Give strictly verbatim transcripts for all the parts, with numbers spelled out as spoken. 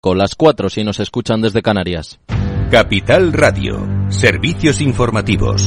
Con las cuatro si nos escuchan desde Canarias. Capital Radio, servicios informativos.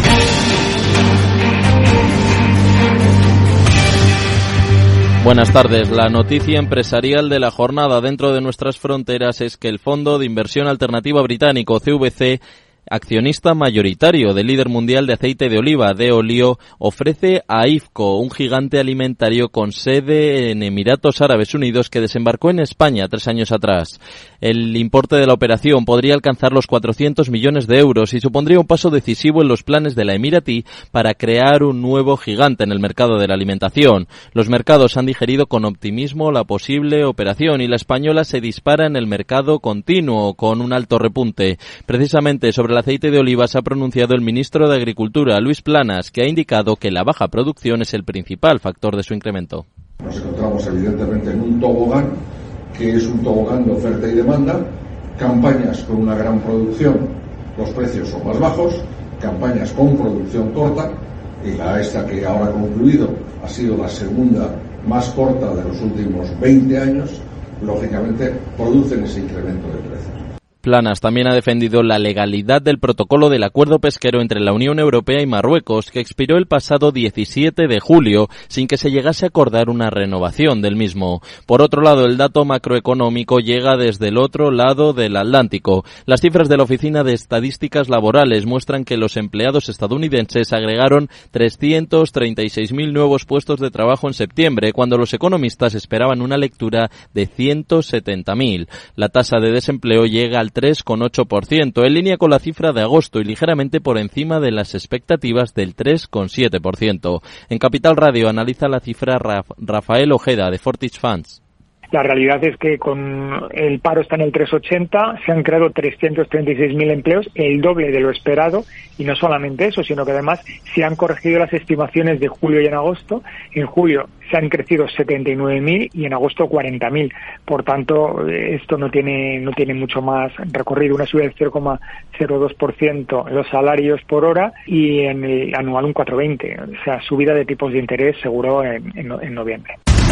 Buenas tardes. La noticia empresarial de la jornada dentro de nuestras fronteras es que el Fondo de Inversión Alternativa británico C V C, accionista mayoritario del líder mundial de aceite de oliva, de Olio, ofrece a IFCO, un gigante alimentario con sede en Emiratos Árabes Unidos que desembarcó en España tres años atrás. El importe de la operación podría alcanzar los cuatrocientos millones de euros y supondría un paso decisivo en los planes de la emiratí para crear un nuevo gigante en el mercado de la alimentación. Los mercados han digerido con optimismo la posible operación y la española se dispara en el mercado continuo con un alto repunte. Precisamente sobre la El aceite de oliva se ha pronunciado el ministro de Agricultura, Luis Planas, que ha indicado que la baja producción es el principal factor de su incremento. Nos encontramos evidentemente en un tobogán, que es un tobogán de oferta y demanda, campañas con una gran producción, los precios son más bajos, campañas con producción corta, y la esta que ahora ha concluido ha sido la segunda más corta de los últimos veinte años, lógicamente producen ese incremento de precios. Planas también ha defendido la legalidad del protocolo del acuerdo pesquero entre la Unión Europea y Marruecos, que expiró el pasado diecisiete de julio, sin que se llegase a acordar una renovación del mismo. Por otro lado, el dato macroeconómico llega desde el otro lado del Atlántico. Las cifras de la Oficina de Estadísticas Laborales muestran que los empleados estadounidenses agregaron trescientos treinta y seis mil nuevos puestos de trabajo en septiembre, cuando los economistas esperaban una lectura de ciento setenta mil. La tasa de desempleo llega al tres coma ocho por ciento, en línea con la cifra de agosto y ligeramente por encima de las expectativas del tres coma siete por ciento. En Capital Radio analiza la cifra Rafael Ojeda, de Fortich Funds. La realidad es que con el paro está en el tres coma ochenta, se han creado trescientos treinta y seis mil empleos, el doble de lo esperado, y no solamente eso, sino que además se han corregido las estimaciones de julio y en agosto. En julio se han crecido setenta y nueve mil y en agosto cuarenta mil. Por tanto, esto no tiene no tiene mucho más recorrido. Una subida del cero coma cero dos por ciento en los salarios por hora y en el anual un cuatro coma veinte. O sea, subida de tipos de interés seguro en, en, en noviembre.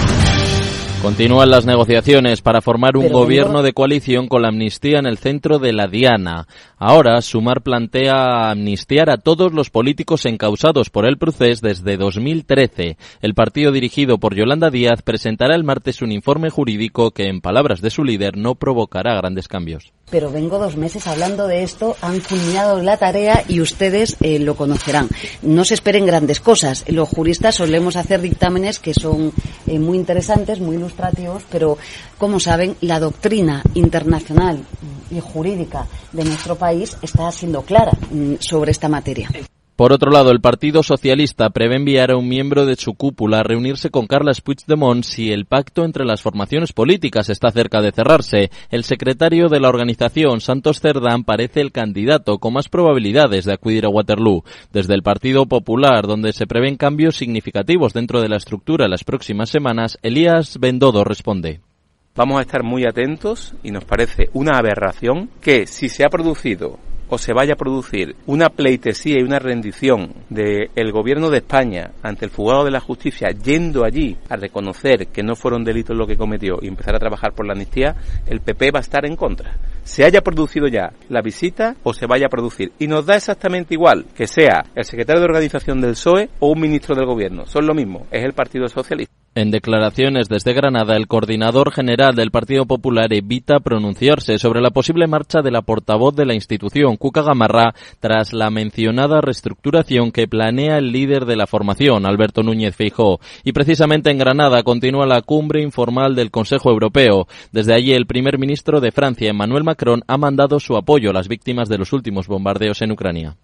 Continúan las negociaciones para formar un Pero gobierno vengo... de coalición con la amnistía en el centro de la diana. Ahora, Sumar plantea amnistiar a todos los políticos encausados por el procés desde dos mil trece. El partido dirigido por Yolanda Díaz presentará el martes un informe jurídico que, en palabras de su líder, no provocará grandes cambios. Pero vengo dos meses hablando de esto, han culminado la tarea y ustedes eh, lo conocerán. No se esperen grandes cosas. Los juristas solemos hacer dictámenes que son eh, muy interesantes, muy ilustrativos, pero, como saben, la doctrina internacional y jurídica de nuestro país está siendo clara mm, sobre esta materia. Por otro lado, el Partido Socialista prevé enviar a un miembro de su cúpula a reunirse con Carles Puigdemont si el pacto entre las formaciones políticas está cerca de cerrarse. El secretario de la organización, Santos Cerdán, parece el candidato con más probabilidades de acudir a Waterloo. Desde el Partido Popular, donde se prevén cambios significativos dentro de la estructura en las próximas semanas, Elías Bendodo responde. Vamos a estar muy atentos y nos parece una aberración que, si se ha producido o se vaya a producir una pleitesía y una rendición del gobierno de España ante el juzgado de la justicia, yendo allí a reconocer que no fueron delitos lo que cometió y empezar a trabajar por la amnistía, el P P va a estar en contra. Se haya producido ya la visita o se vaya a producir. Y nos da exactamente igual que sea el secretario de organización del P S O E o un ministro del gobierno. Son lo mismo, es el Partido Socialista. En declaraciones desde Granada, el coordinador general del Partido Popular evita pronunciarse sobre la posible marcha de la portavoz de la institución, Cuca Gamarra, tras la mencionada reestructuración que planea el líder de la formación, Alberto Núñez Feijóo. Y precisamente en Granada continúa la cumbre informal del Consejo Europeo. Desde allí, el primer ministro de Francia, Emmanuel Macron, ha mandado su apoyo a las víctimas de los últimos bombardeos en Ucrania.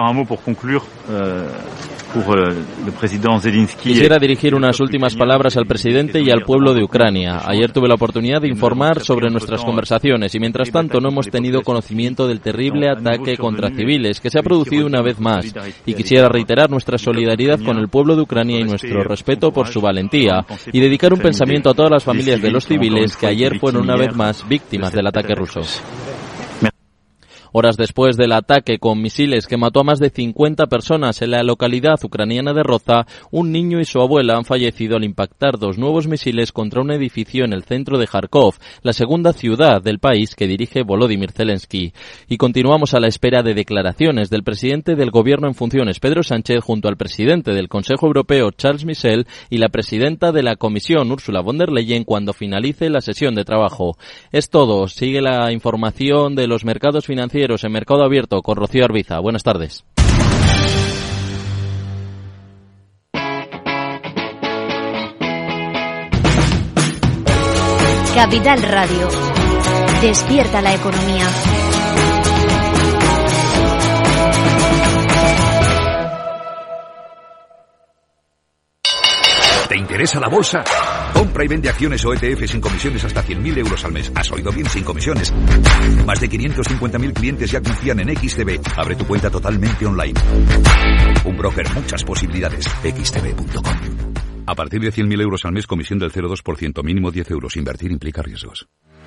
Quisiera dirigir unas últimas palabras al presidente y al pueblo de Ucrania. Ayer tuve la oportunidad de informar sobre nuestras conversaciones y mientras tanto no hemos tenido conocimiento del terrible ataque contra civiles que se ha producido una vez más. Y quisiera reiterar nuestra solidaridad con el pueblo de Ucrania y nuestro respeto por su valentía y dedicar un pensamiento a todas las familias de los civiles que ayer fueron una vez más víctimas del ataque ruso. Horas después del ataque con misiles que mató a más de cincuenta personas en la localidad ucraniana de Roza, un niño y su abuela han fallecido al impactar dos nuevos misiles contra un edificio en el centro de Kharkov, la segunda ciudad del país que dirige Volodymyr Zelensky. Y continuamos a la espera de declaraciones del presidente del Gobierno en funciones, Pedro Sánchez, junto al presidente del Consejo Europeo, Charles Michel, y la presidenta de la Comisión, Ursula von der Leyen, cuando finalice la sesión de trabajo. Es todo. Sigue la información de los mercados financieros en Mercado Abierto con Rocío Arbiza. Buenas tardes. Capital Radio. Despierta la economía. ¿Te interesa la bolsa? Compra y vende acciones o E T F sin comisiones hasta cien mil euros al mes. ¿Has oído bien? Sin comisiones. Más de quinientos cincuenta mil clientes ya confían en X T B. Abre tu cuenta totalmente online. Un broker, muchas posibilidades. equis te be punto com. A partir de cien mil euros al mes, comisión del cero coma dos por ciento, mínimo diez euros. Invertir implica riesgos.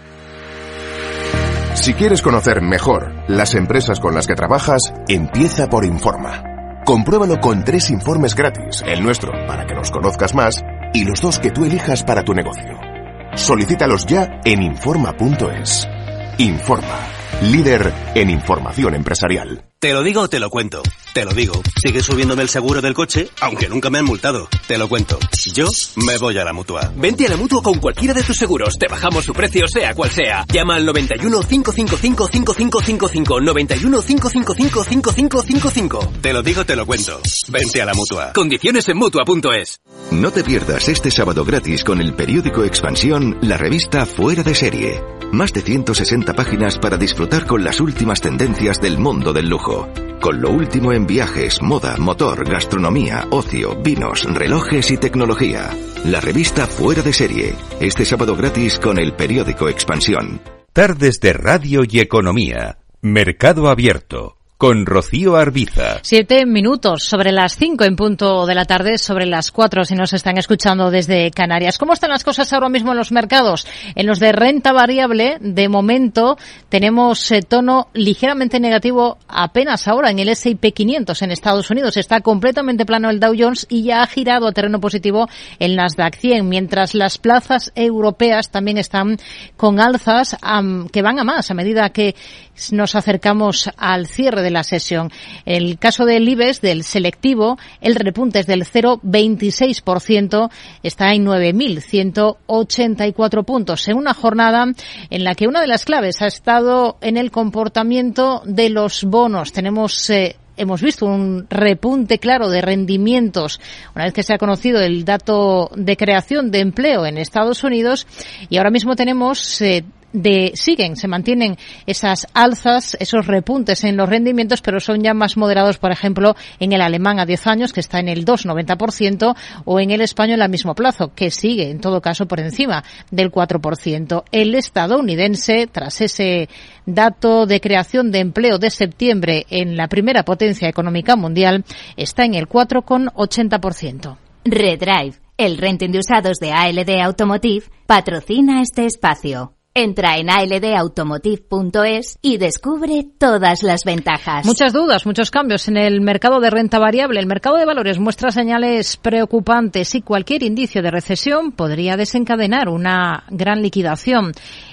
Si quieres conocer mejor las empresas con las que trabajas, empieza por Informa. Compruébalo con tres informes gratis, el nuestro para que nos conozcas más y los dos que tú elijas para tu negocio. Solicítalos ya en Informa punto es. Informa, líder en información empresarial. Te lo digo o te lo cuento. Te lo digo. Sigue subiéndome el seguro del coche, aunque nunca me han multado. Te lo cuento. Yo me voy a la Mutua. Vente a la Mutua con cualquiera de tus seguros. Te bajamos su precio, sea cual sea. Llama al noventa y uno, cinco cinco cinco, cinco cinco cinco cinco. noventa y uno, cinco cinco cinco, cinco cinco cinco cinco. Te lo digo, te lo cuento. Vente a la Mutua. Condiciones en Mutua punto es. No te pierdas este sábado gratis con el periódico Expansión, la revista Fuera de Serie. Más de ciento sesenta páginas para disfrutar con las últimas tendencias del mundo del lujo. Con lo último en viajes, moda, motor, gastronomía, ocio, vinos, relojes y tecnología. La revista Fuera de Serie. Este sábado gratis con el periódico Expansión. Tardes de Radio y Economía. Mercado Abierto. Con Rocío Arbiza. Siete minutos sobre las cinco en punto de la tarde, sobre las cuatro si nos están escuchando desde Canarias. ¿Cómo están las cosas ahora mismo en los mercados? En los de renta variable, de momento, tenemos eh, tono ligeramente negativo apenas ahora en el ese y pe quinientos en Estados Unidos. Está completamente plano el Dow Jones y ya ha girado a terreno positivo el Nasdaq cien, mientras las plazas europeas también están con alzas um, que van a más a medida que nos acercamos al cierre de la sesión. En el caso del IBEX, del selectivo, el repunte es del cero coma veintiséis por ciento, está en nueve mil ciento ochenta y cuatro puntos, en una jornada en la que una de las claves ha estado en el comportamiento de los bonos. Tenemos eh, Hemos visto un repunte claro de rendimientos una vez que se ha conocido el dato de creación de empleo en Estados Unidos, y ahora mismo tenemos eh, de siguen, se mantienen esas alzas, esos repuntes en los rendimientos, pero son ya más moderados, por ejemplo, en el alemán a diez años, que está en el dos coma noventa por ciento, o en el español a mismo plazo, que sigue, en todo caso, por encima del cuatro por ciento. El estadounidense, tras ese dato de creación de empleo de septiembre en la primera potencia económica mundial, está en el cuatro coma ochenta por ciento. Redrive, el renting de usados de A L D Automotive, patrocina este espacio. Entra en a l d automotive punto es y descubre todas las ventajas. Muchas dudas, muchos cambios en el mercado de renta variable. El mercado de valores muestra señales preocupantes y cualquier indicio de recesión podría desencadenar una gran liquidación.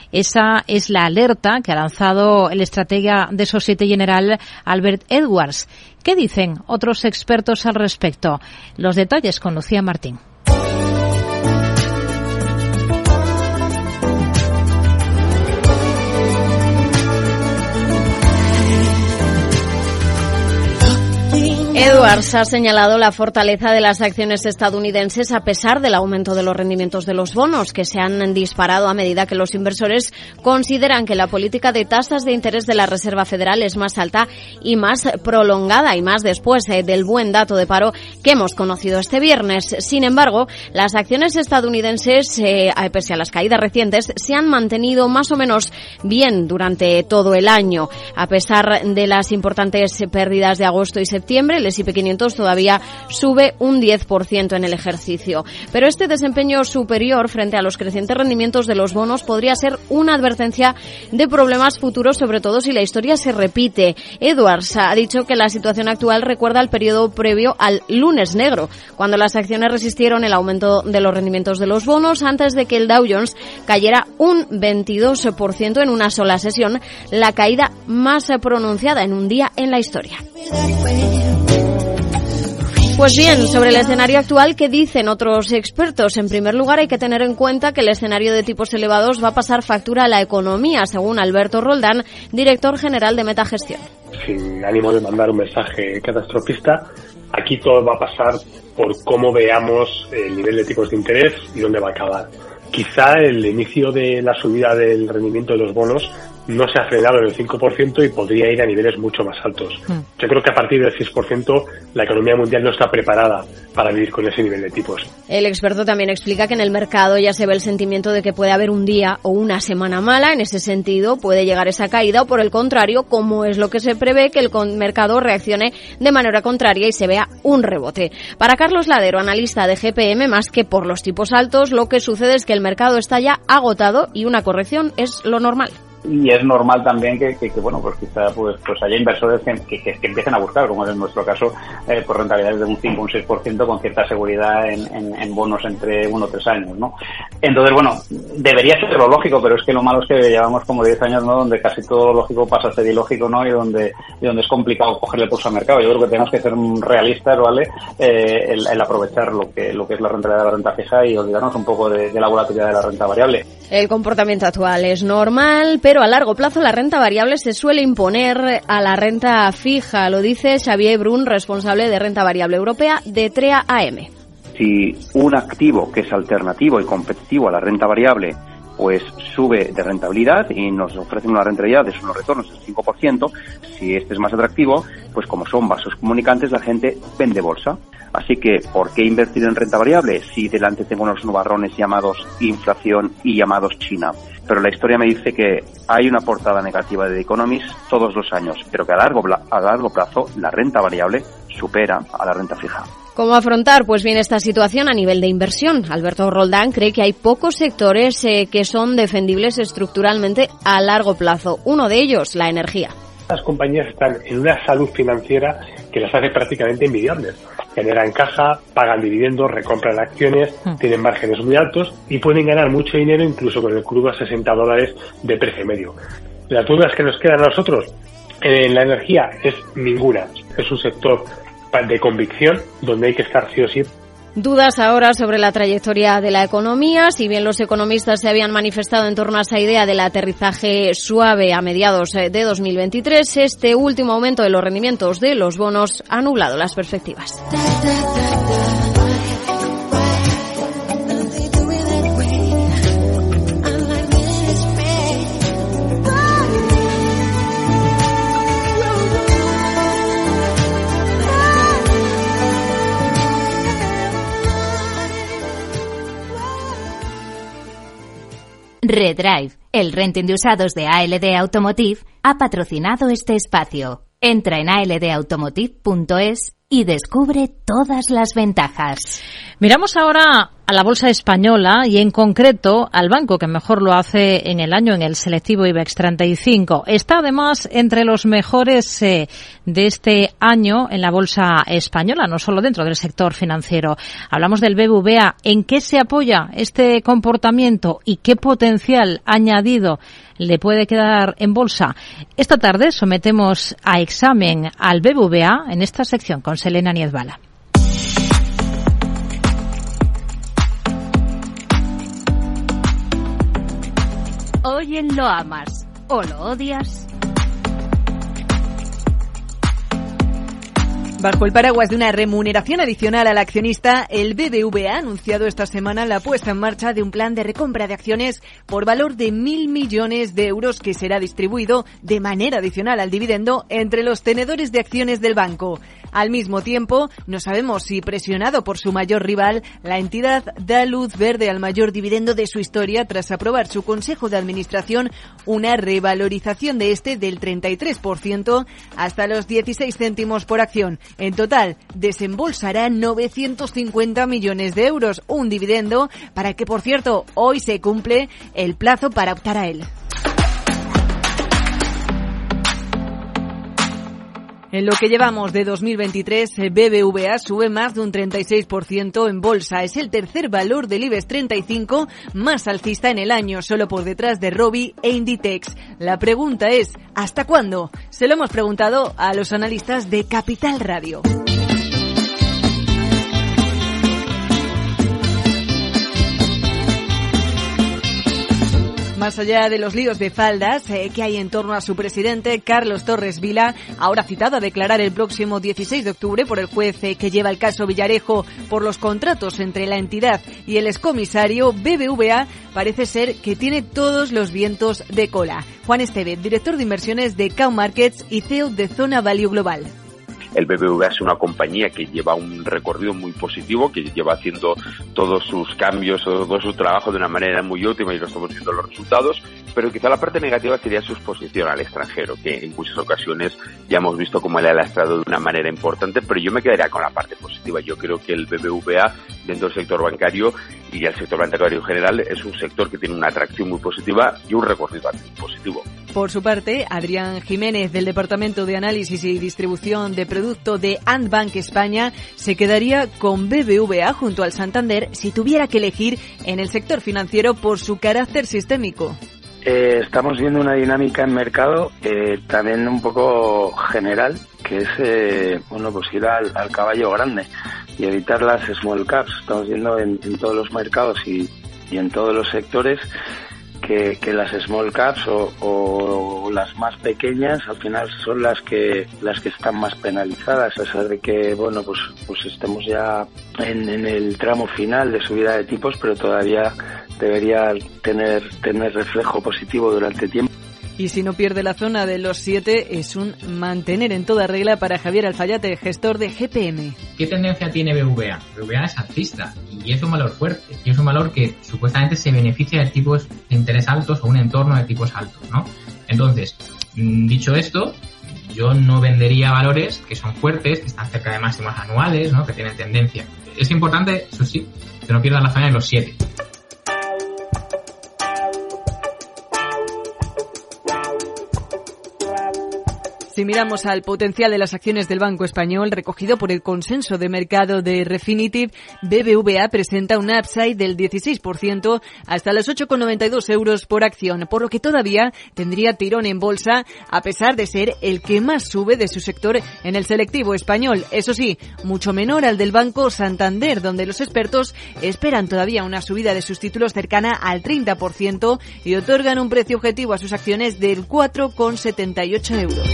Esa es la alerta que ha lanzado el estratega de Societe Generale, Albert Edwards. ¿Qué dicen otros expertos al respecto? Los detalles con Lucía Martín. Edwards ha señalado la fortaleza de las acciones estadounidenses a pesar del aumento de los rendimientos de los bonos, que se han disparado a medida que los inversores consideran que la política de tasas de interés de la Reserva Federal es más alta y más prolongada, y más después eh, del buen dato de paro que hemos conocido este viernes. Sin embargo, las acciones estadounidenses, eh, pese a las caídas recientes, se han mantenido más o menos bien durante todo el año. A pesar de las importantes pérdidas de agosto y septiembre, el ese y pe P quinientos todavía sube un diez por ciento en el ejercicio. Pero este desempeño superior frente a los crecientes rendimientos de los bonos podría ser una advertencia de problemas futuros, sobre todo si la historia se repite. Edwards ha dicho que la situación actual recuerda al periodo previo al lunes negro, cuando las acciones resistieron el aumento de los rendimientos de los bonos antes de que el Dow Jones cayera un veintidós por ciento en una sola sesión, la caída más pronunciada en un día en la historia. Pues bien, sobre el escenario actual, ¿qué dicen otros expertos? En primer lugar, hay que tener en cuenta que el escenario de tipos elevados va a pasar factura a la economía, según Alberto Roldán, director general de Metagestión. Sin ánimo de mandar un mensaje catastrofista, aquí todo va a pasar por cómo veamos el nivel de tipos de interés y dónde va a acabar. Quizá el inicio de la subida del rendimiento de los bonos no se ha frenado en el cinco por ciento y podría ir a niveles mucho más altos. Mm. Yo creo que a partir del seis por ciento la economía mundial no está preparada para vivir con ese nivel de tipos. El experto también explica que en el mercado ya se ve el sentimiento de que puede haber un día o una semana mala. En ese sentido puede llegar esa caída o, por el contrario, como es lo que se prevé, que el mercado reaccione de manera contraria y se vea un rebote. Para Carlos Ladero, analista de G P M, más que por los tipos altos, lo que sucede es que el mercado está ya agotado y una corrección es lo normal. Y es normal también que, que, que bueno, pues quizá pues, pues haya inversores que, que, que empiecen a buscar, como es en nuestro caso, eh, por rentabilidades de un cinco o un seis por ciento con cierta seguridad en, en, en bonos entre uno o tres años, ¿no? Entonces, bueno, debería ser lo lógico, pero es que lo malo es que llevamos como diez años, ¿no?, donde casi todo lo lógico pasa a ser ilógico, ¿no?, y donde, y donde es complicado cogerle pulso al mercado. Yo creo que tenemos que ser realistas, ¿vale?, eh, el, el aprovechar lo que, lo que es la rentabilidad de la renta fija y olvidarnos un poco de, de la volatilidad de la renta variable. El comportamiento actual es normal, pero a largo plazo la renta variable se suele imponer a la renta fija, lo dice Xavier Brun, responsable de renta variable europea de TREA A M. Si un activo que es alternativo y competitivo a la renta variable pues sube de rentabilidad y nos ofrece una rentabilidad de unos retornos del cinco por ciento, si este es más atractivo, pues como son vasos comunicantes, la gente vende bolsa. Así que, ¿por qué invertir en renta variable si delante tengo unos nubarrones llamados inflación y llamados China? Pero la historia me dice que hay una portada negativa de The Economist todos los años, pero que a largo, a largo plazo la renta variable supera a la renta fija. ¿Cómo afrontar, pues bien, esta situación a nivel de inversión? Alberto Roldán cree que hay pocos sectores eh, que son defendibles estructuralmente a largo plazo. Uno de ellos, la energía. Las compañías están en una salud financiera que las hace prácticamente invidiables. Generan caja, pagan dividendos, recompran acciones, mm. tienen márgenes muy altos y pueden ganar mucho dinero incluso con el crudo a sesenta dólares de precio medio. Las dudas que nos quedan a nosotros en la energía es ninguna. Es un sector de convicción donde hay que estar sí o sí. Dudas ahora sobre la trayectoria de la economía. Si bien los economistas se habían manifestado en torno a esa idea del aterrizaje suave a mediados de dos mil veintitrés, este último aumento de los rendimientos de los bonos ha nublado las perspectivas. Redrive, el renting de usados de A L D Automotive, ha patrocinado este espacio. Entra en a l d automotive punto es y descubre todas las ventajas. Miramos ahora a la bolsa española y en concreto al banco que mejor lo hace en el año en el selectivo IBEX treinta y cinco. Está además entre los mejores eh, de este año en la bolsa española, no solo dentro del sector financiero. Hablamos del B B V A. ¿En qué se apoya este comportamiento y qué potencial añadido le puede quedar en bolsa? Esta tarde sometemos a examen al B B V A en esta sección con Selena Niezbala. Hoy en Lo Amas o Lo Odias. Bajo el paraguas de una remuneración adicional al accionista, el B B V A ha anunciado esta semana la puesta en marcha de un plan de recompra de acciones por valor de mil millones de euros que será distribuido de manera adicional al dividendo entre los tenedores de acciones del banco. Al mismo tiempo, no sabemos si presionado por su mayor rival, la entidad da luz verde al mayor dividendo de su historia tras aprobar su Consejo de Administración una revalorización de este del treinta y tres por ciento hasta los dieciséis céntimos por acción. En total, desembolsará novecientos cincuenta millones de euros, un dividendo para el que, por cierto, hoy se cumple el plazo para optar a él. En lo que llevamos de dos mil veintitrés, B B V A sube más de un treinta y seis por ciento en bolsa. Es el tercer valor del IBEX treinta y cinco más alcista en el año, solo por detrás de Robi e Inditex. La pregunta es, ¿hasta cuándo? Se lo hemos preguntado a los analistas de Capital Radio. Más allá de los líos de faldas eh, que hay en torno a su presidente, Carlos Torres Vila, ahora citado a declarar el próximo dieciséis de octubre por el juez eh, que lleva el caso Villarejo por los contratos entre la entidad y el excomisario, B B V A parece ser que tiene todos los vientos de cola. Juan Estevez, director de inversiones de Cow Markets y C E O de Zona Value Global. El B B V A es una compañía que lleva un recorrido muy positivo, que lleva haciendo todos sus cambios, todo su trabajo de una manera muy óptima y lo estamos viendo los resultados, pero quizá la parte negativa sería su exposición al extranjero, que en muchas ocasiones ya hemos visto cómo le ha lastrado de una manera importante, pero yo me quedaría con la parte positiva. Yo creo que el B B V A dentro del sector bancario y el sector bancario en general es un sector que tiene una atracción muy positiva y un recorrido muy positivo. Por su parte, Adrián Jiménez, del Departamento de Análisis y Distribución de Producto de Andbank España, se quedaría con B B V A junto al Santander si tuviera que elegir en el sector financiero por su carácter sistémico. Eh, estamos viendo una dinámica en mercado eh, también un poco general, que es eh, bueno, pues ir al, al caballo grande y evitar las small caps. Estamos viendo en, en todos los mercados y, y en todos los sectores que, que las small caps o, o las más pequeñas al final son las que las que están más penalizadas, a pesar de que bueno pues pues estemos ya en, en el tramo final de subida de tipos, pero todavía debería tener tener reflejo positivo durante tiempo. Y si no pierde la zona de los siete, es un mantener en toda regla para Javier Alfayate, gestor de G P M. ¿Qué tendencia tiene B B V A? B B V A es alcista y es un valor fuerte, y es un valor que supuestamente se beneficia de tipos de interés altos o un entorno de tipos altos, ¿no? Entonces, dicho esto, yo no vendería valores que son fuertes, que están cerca de máximos anuales, ¿no? Que tienen tendencia. Es importante, eso sí, que no pierdan la zona de los siete. Si miramos al potencial de las acciones del Banco Español, recogido por el consenso de mercado de Refinitiv, B B V A presenta un upside del dieciséis por ciento hasta los ocho con noventa y dos euros por acción, por lo que todavía tendría tirón en bolsa, a pesar de ser el que más sube de su sector en el selectivo español. Eso sí, mucho menor al del Banco Santander, donde los expertos esperan todavía una subida de sus títulos cercana al treinta por ciento y otorgan un precio objetivo a sus acciones del cuatro con setenta y ocho euros.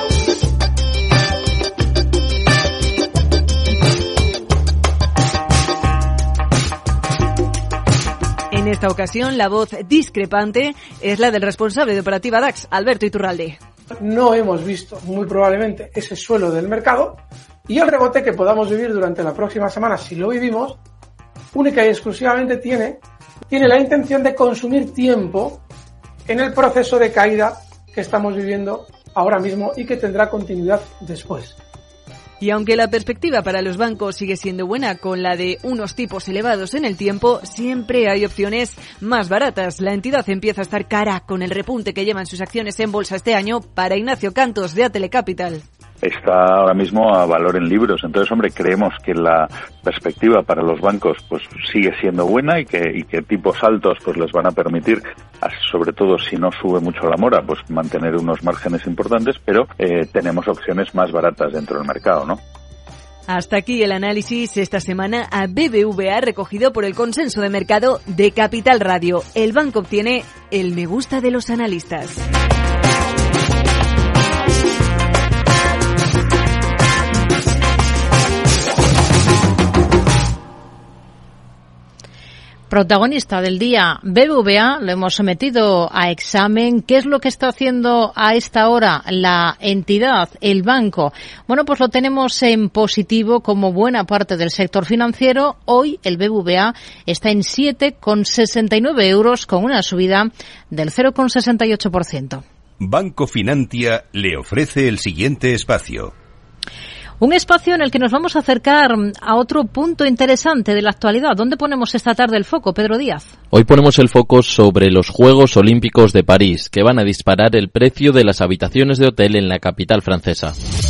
En esta ocasión, la voz discrepante es la del responsable de operativa DAX, Alberto Iturralde. No hemos visto, muy probablemente, ese suelo del mercado y el rebote que podamos vivir durante la próxima semana, si lo vivimos, única y exclusivamente tiene, tiene la intención de consumir tiempo en el proceso de caída que estamos viviendo ahora mismo y que tendrá continuidad después. Y aunque la perspectiva para los bancos sigue siendo buena con la de unos tipos elevados en el tiempo, siempre hay opciones más baratas. La entidad empieza a estar cara con el repunte que llevan sus acciones en bolsa este año. Para Ignacio Cantos, de Atele Capital. Está ahora mismo a valor en libros. Entonces, hombre, creemos que la perspectiva para los bancos pues sigue siendo buena y que, y que tipos altos pues les van a permitir, sobre todo si no sube mucho la mora, pues mantener unos márgenes importantes, pero eh, tenemos opciones más baratas dentro del mercado, ¿no? Hasta aquí el análisis esta semana a B B V A recogido por el consenso de mercado de Capital Radio. El banco obtiene el me gusta de los analistas. Protagonista del día, B B V A, lo hemos sometido a examen. ¿Qué es lo que está haciendo a esta hora la entidad, el banco? Bueno, pues lo tenemos en positivo como buena parte del sector financiero. Hoy el B B V A está en siete con sesenta y nueve euros con una subida del cero con sesenta y ocho por ciento. Banco Finantia le ofrece el siguiente espacio. Un espacio en el que nos vamos a acercar a otro punto interesante de la actualidad. ¿Dónde ponemos esta tarde el foco, Pedro Díaz? Hoy ponemos el foco sobre los Juegos Olímpicos de París, que van a disparar el precio de las habitaciones de hotel en la capital francesa.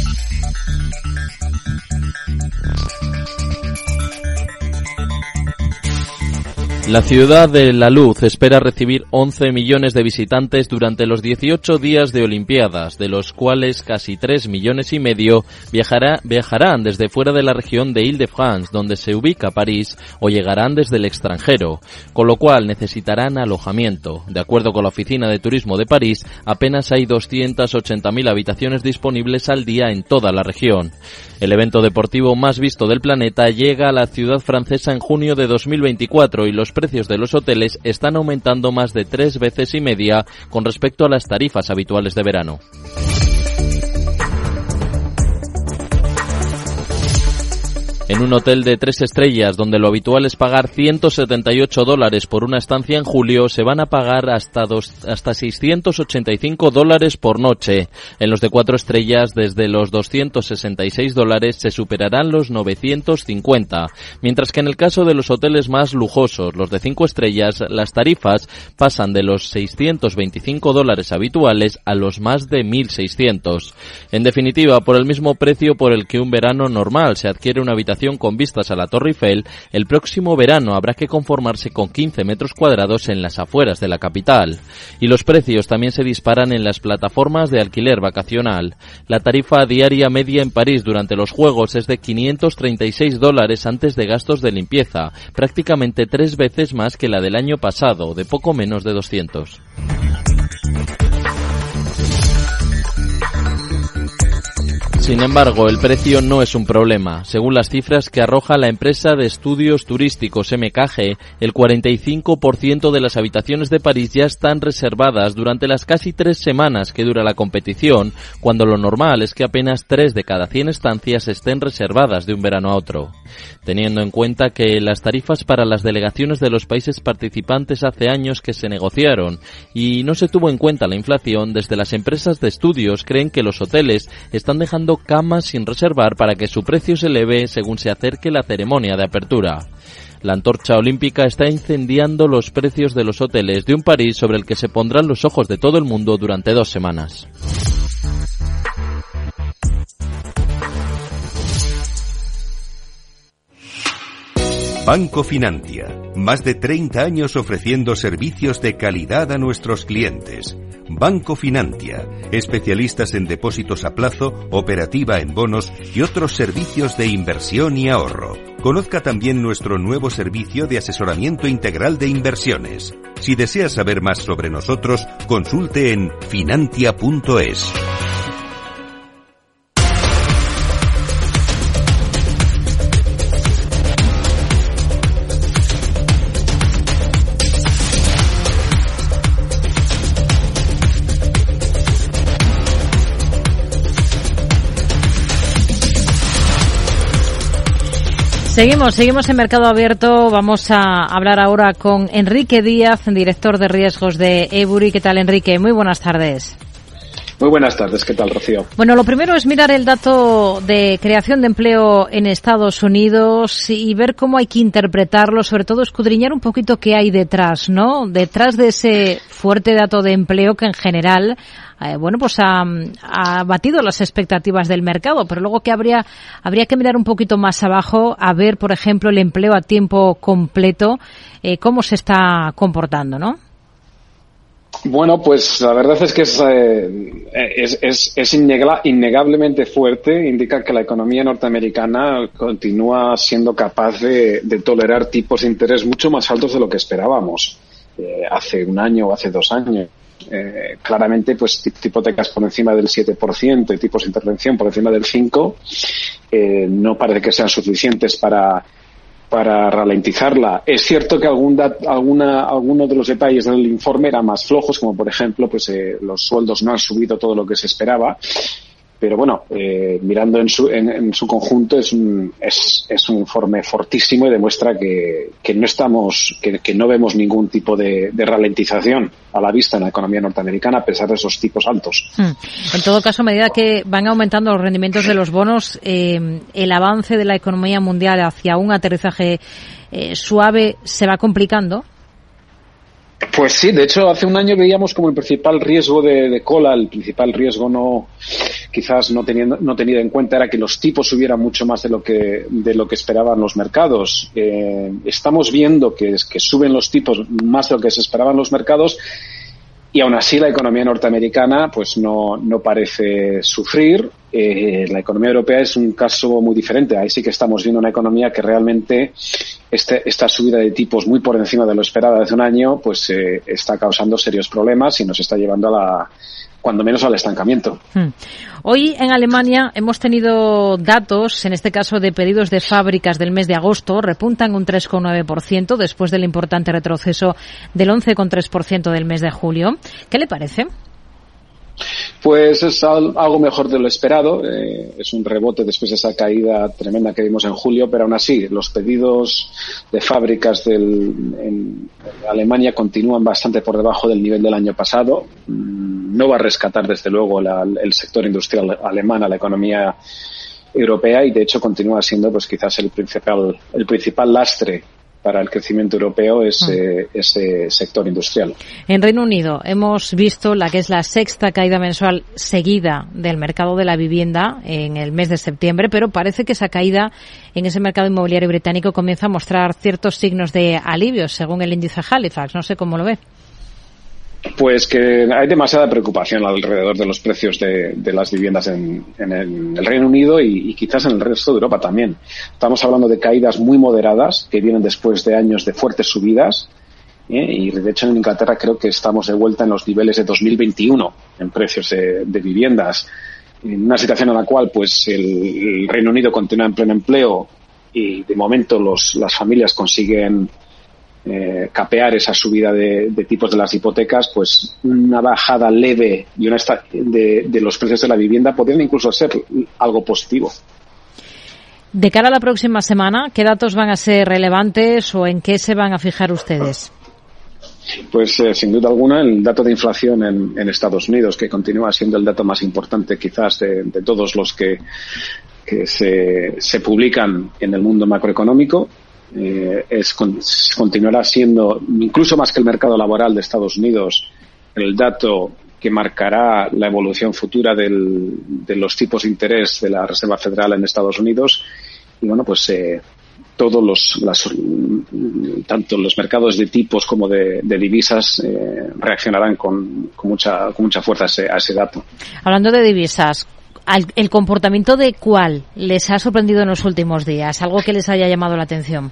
La ciudad de la luz espera recibir once millones de visitantes durante los dieciocho días de Olimpiadas, de los cuales casi tres millones y medio viajará, viajarán desde fuera de la región de Île-de-France, donde se ubica París, o llegarán desde el extranjero, con lo cual necesitarán alojamiento. De acuerdo con la Oficina de Turismo de París, apenas hay doscientas ochenta mil habitaciones disponibles al día en toda la región. El evento deportivo más visto del planeta llega a la ciudad francesa en junio de dos mil veinticuatro y los precios de los hoteles están aumentando más de tres veces y media con respecto a las tarifas habituales de verano. En un hotel de tres estrellas, donde lo habitual es pagar ciento setenta y ocho dólares por una estancia en julio, se van a pagar hasta dos, hasta seiscientos ochenta y cinco dólares por noche. En los de cuatro estrellas, desde los doscientos sesenta y seis dólares se superarán los novecientos cincuenta. Mientras que en el caso de los hoteles más lujosos, los de cinco estrellas, las tarifas pasan de los seiscientos veinticinco dólares habituales a los más de mil seiscientos. En definitiva, por el mismo precio por el que un verano normal se adquiere una habitación con vistas a la Torre Eiffel, el próximo verano habrá que conformarse con quince metros cuadrados en las afueras de la capital. Y los precios también se disparan en las plataformas de alquiler vacacional. La tarifa diaria media en París durante los Juegos es de quinientos treinta y seis dólares antes de gastos de limpieza, prácticamente tres veces más que la del año pasado, de poco menos de doscientos. Sin embargo, el precio no es un problema. Según las cifras que arroja la empresa de estudios turísticos M K G, el cuarenta y cinco por ciento de las habitaciones de París ya están reservadas durante las casi tres semanas que dura la competición, cuando lo normal es que apenas tres de cada cien estancias estén reservadas de un verano a otro. Teniendo en cuenta que las tarifas para las delegaciones de los países participantes hace años que se negociaron y no se tuvo en cuenta la inflación, desde las empresas de estudios creen que los hoteles están dejando camas sin reservar para que su precio se eleve según se acerque la ceremonia de apertura. La antorcha olímpica está incendiando los precios de los hoteles de un París sobre el que se pondrán los ojos de todo el mundo durante dos semanas. Banco Finantia. Más de treinta años ofreciendo servicios de calidad a nuestros clientes. Banco Finantia. Especialistas en depósitos a plazo, operativa en bonos y otros servicios de inversión y ahorro. Conozca también nuestro nuevo servicio de asesoramiento integral de inversiones. Si desea saber más sobre nosotros, consulte en finantia punto es. Seguimos, seguimos en Mercado Abierto. Vamos a hablar ahora con Enrique Díaz, director de riesgos de Ebury. ¿Qué tal, Enrique? Muy buenas tardes. Muy buenas tardes. ¿Qué tal, Rocío? Bueno, lo primero es mirar el dato de creación de empleo en Estados Unidos y ver cómo hay que interpretarlo, sobre todo escudriñar un poquito qué hay detrás, ¿no? Detrás de ese fuerte dato de empleo que en general, eh, bueno, pues ha, ha batido las expectativas del mercado, pero luego que habría, habría que mirar un poquito más abajo a ver, por ejemplo, el empleo a tiempo completo, eh, cómo se está comportando, ¿no? Bueno, pues la verdad es que es, eh, es, es, es innega- innegablemente fuerte. Indica que la economía norteamericana continúa siendo capaz de, de tolerar tipos de interés mucho más altos de lo que esperábamos eh, hace un año o hace dos años. Eh, claramente, pues hipotecas por encima del siete por ciento y tipos de intervención por encima del cinco por ciento eh, no parece que sean suficientes para para ralentizarla. Es cierto que algún dat, alguna, algunos de los detalles del informe eran más flojos, como por ejemplo, pues eh, los sueldos no han subido todo lo que se esperaba, pero bueno, eh, mirando en su, en, en su conjunto es un, es, es un informe fortísimo y demuestra que, que no estamos, que, que no vemos ningún tipo de, de ralentización a la vista en la economía norteamericana a pesar de esos tipos altos. Hmm. En todo caso, a medida que van aumentando los rendimientos de los bonos, eh, el avance de la economía mundial hacia un aterrizaje eh, suave se va complicando. Pues sí, de hecho hace un año veíamos como el principal riesgo de, de cola, el principal riesgo no quizás no teniendo no tenido en cuenta era que los tipos subieran mucho más de lo que de lo que esperaban los mercados. Eh, estamos viendo que, que suben los tipos más de lo que se esperaban los mercados y aún así la economía norteamericana pues no no parece sufrir. Eh, la economía europea es un caso muy diferente. Ahí sí que estamos viendo una economía que realmente este, esta subida de tipos muy por encima de lo esperado hace un año pues eh, está causando serios problemas y nos está llevando a la, cuando menos al estancamiento. Hmm. Hoy en Alemania hemos tenido datos, en este caso de pedidos de fábricas del mes de agosto, repuntan un tres coma nueve por ciento después del importante retroceso del once coma tres por ciento del mes de julio. ¿Qué le parece? Pues es algo mejor de lo esperado, eh, es un rebote después de esa caída tremenda que vimos en julio, pero aún así los pedidos de fábricas del, en Alemania continúan bastante por debajo del nivel del año pasado. No va a rescatar desde luego la, el sector industrial alemán a la economía europea y de hecho continúa siendo pues quizás el principal, el principal lastre para el crecimiento europeo ese, ese sector industrial. En Reino Unido hemos visto la que es la sexta caída mensual seguida del mercado de la vivienda en el mes de septiembre, pero parece que esa caída en ese mercado inmobiliario británico comienza a mostrar ciertos signos de alivio, según el índice Halifax. No sé cómo lo ve. Pues que hay demasiada preocupación alrededor de los precios de, de las viviendas en, en, el, en el Reino Unido y, y quizás en el resto de Europa también. Estamos hablando de caídas muy moderadas que vienen después de años de fuertes subidas ¿eh? Y de hecho en Inglaterra creo que estamos de vuelta en los niveles de dos mil veintiuno en precios de, de viviendas. En una situación en la cual pues el, el Reino Unido continúa en pleno empleo y de momento los, las familias consiguen Eh, capear esa subida de, de tipos de las hipotecas, pues una bajada leve y una esta, de, de los precios de la vivienda podrían incluso ser algo positivo. De cara a la próxima semana, ¿qué datos van a ser relevantes o en qué se van a fijar ustedes? Pues eh, sin duda alguna el dato de inflación en, en Estados Unidos, que continúa siendo el dato más importante quizás de, de todos los que, que se, se publican en el mundo macroeconómico. Eh, es continuará siendo incluso más que el mercado laboral de Estados Unidos el dato que marcará la evolución futura del, de los tipos de interés de la Reserva Federal en Estados Unidos y bueno pues eh, todos los las, tanto los mercados de tipos como de, de divisas eh, reaccionarán con, con mucha con mucha fuerza a ese, a ese dato. Hablando de divisas, ¿el comportamiento de cuál les ha sorprendido en los últimos días? ¿Algo que les haya llamado la atención?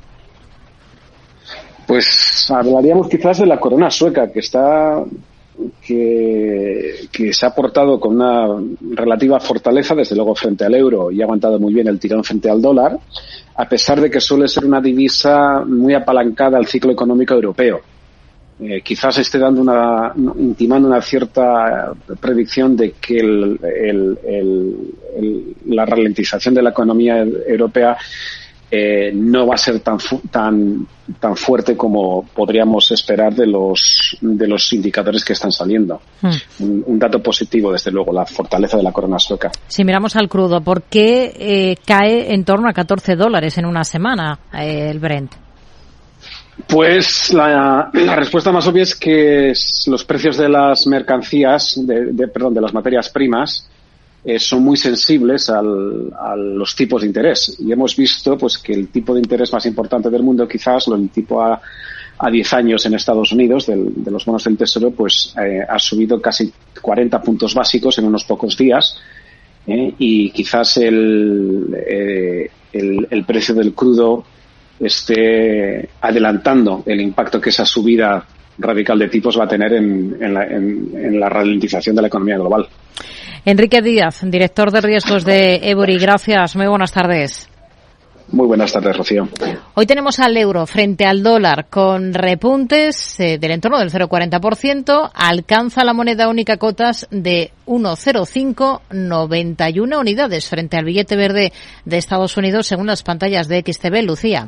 Pues hablaríamos quizás de la corona sueca, que está que, que se ha portado con una relativa fortaleza, desde luego frente al euro, y ha aguantado muy bien el tirón frente al dólar, a pesar de que suele ser una divisa muy apalancada al ciclo económico europeo. Eh, quizás esté dando una, intimando una cierta predicción de que el, el, el, el, la ralentización de la economía europea eh, no va a ser tan tan tan fuerte como podríamos esperar de los de los indicadores que están saliendo. Hmm. Un, un dato positivo, desde luego, la fortaleza de la corona sueca. Si miramos al crudo, ¿por qué eh, cae en torno a catorce dólares en una semana eh, el Brent? Pues la, la respuesta más obvia es que los precios de las mercancías, de, de, perdón, de las materias primas, eh, son muy sensibles al, a los tipos de interés. Y hemos visto pues que el tipo de interés más importante del mundo, quizás, el tipo a, a diez años en Estados Unidos, del, de los bonos del Tesoro, pues eh, ha subido casi cuarenta puntos básicos en unos pocos días. Eh, y quizás el, eh, el, el precio del crudo esté adelantando el impacto que esa subida radical de tipos va a tener en, en, la, en, en la ralentización de la economía global. Enrique Díaz, director de riesgos de Ebury, gracias, muy buenas tardes. Muy buenas tardes, Rocío. Hoy tenemos al euro frente al dólar con repuntes eh, del entorno del cero coma cuarenta por ciento. Alcanza la moneda única cotas de uno coma cero cinco noventa y uno unidades frente al billete verde de Estados Unidos, según las pantallas de X T V. Lucía.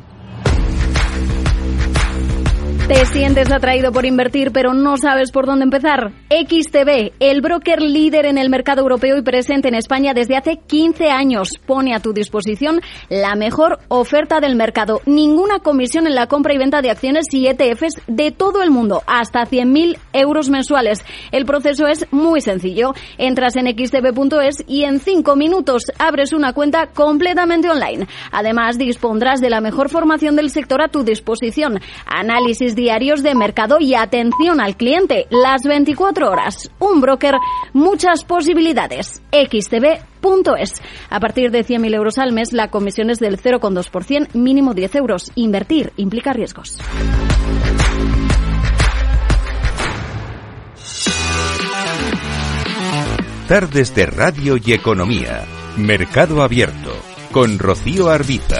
¿Te sientes atraído por invertir pero no sabes por dónde empezar? X T B, el broker líder en el mercado europeo y presente en España desde hace quince años, pone a tu disposición la mejor oferta del mercado. Ninguna comisión en la compra y venta de acciones y E T Fs de todo el mundo, hasta cien mil euros mensuales. El proceso es muy sencillo. Entras en x t b punto es y en cinco minutos abres una cuenta completamente online. Además, dispondrás de la mejor formación del sector a tu disposición. Análisis diarios de mercado y atención al cliente las veinticuatro horas. Un broker, muchas posibilidades. x t b punto es. A partir de cien mil euros al mes, la comisión es del cero coma dos por ciento, mínimo diez euros. Invertir implica riesgos. Tardes de Radio y Economía. Mercado Abierto. Con Rocío Arbiza.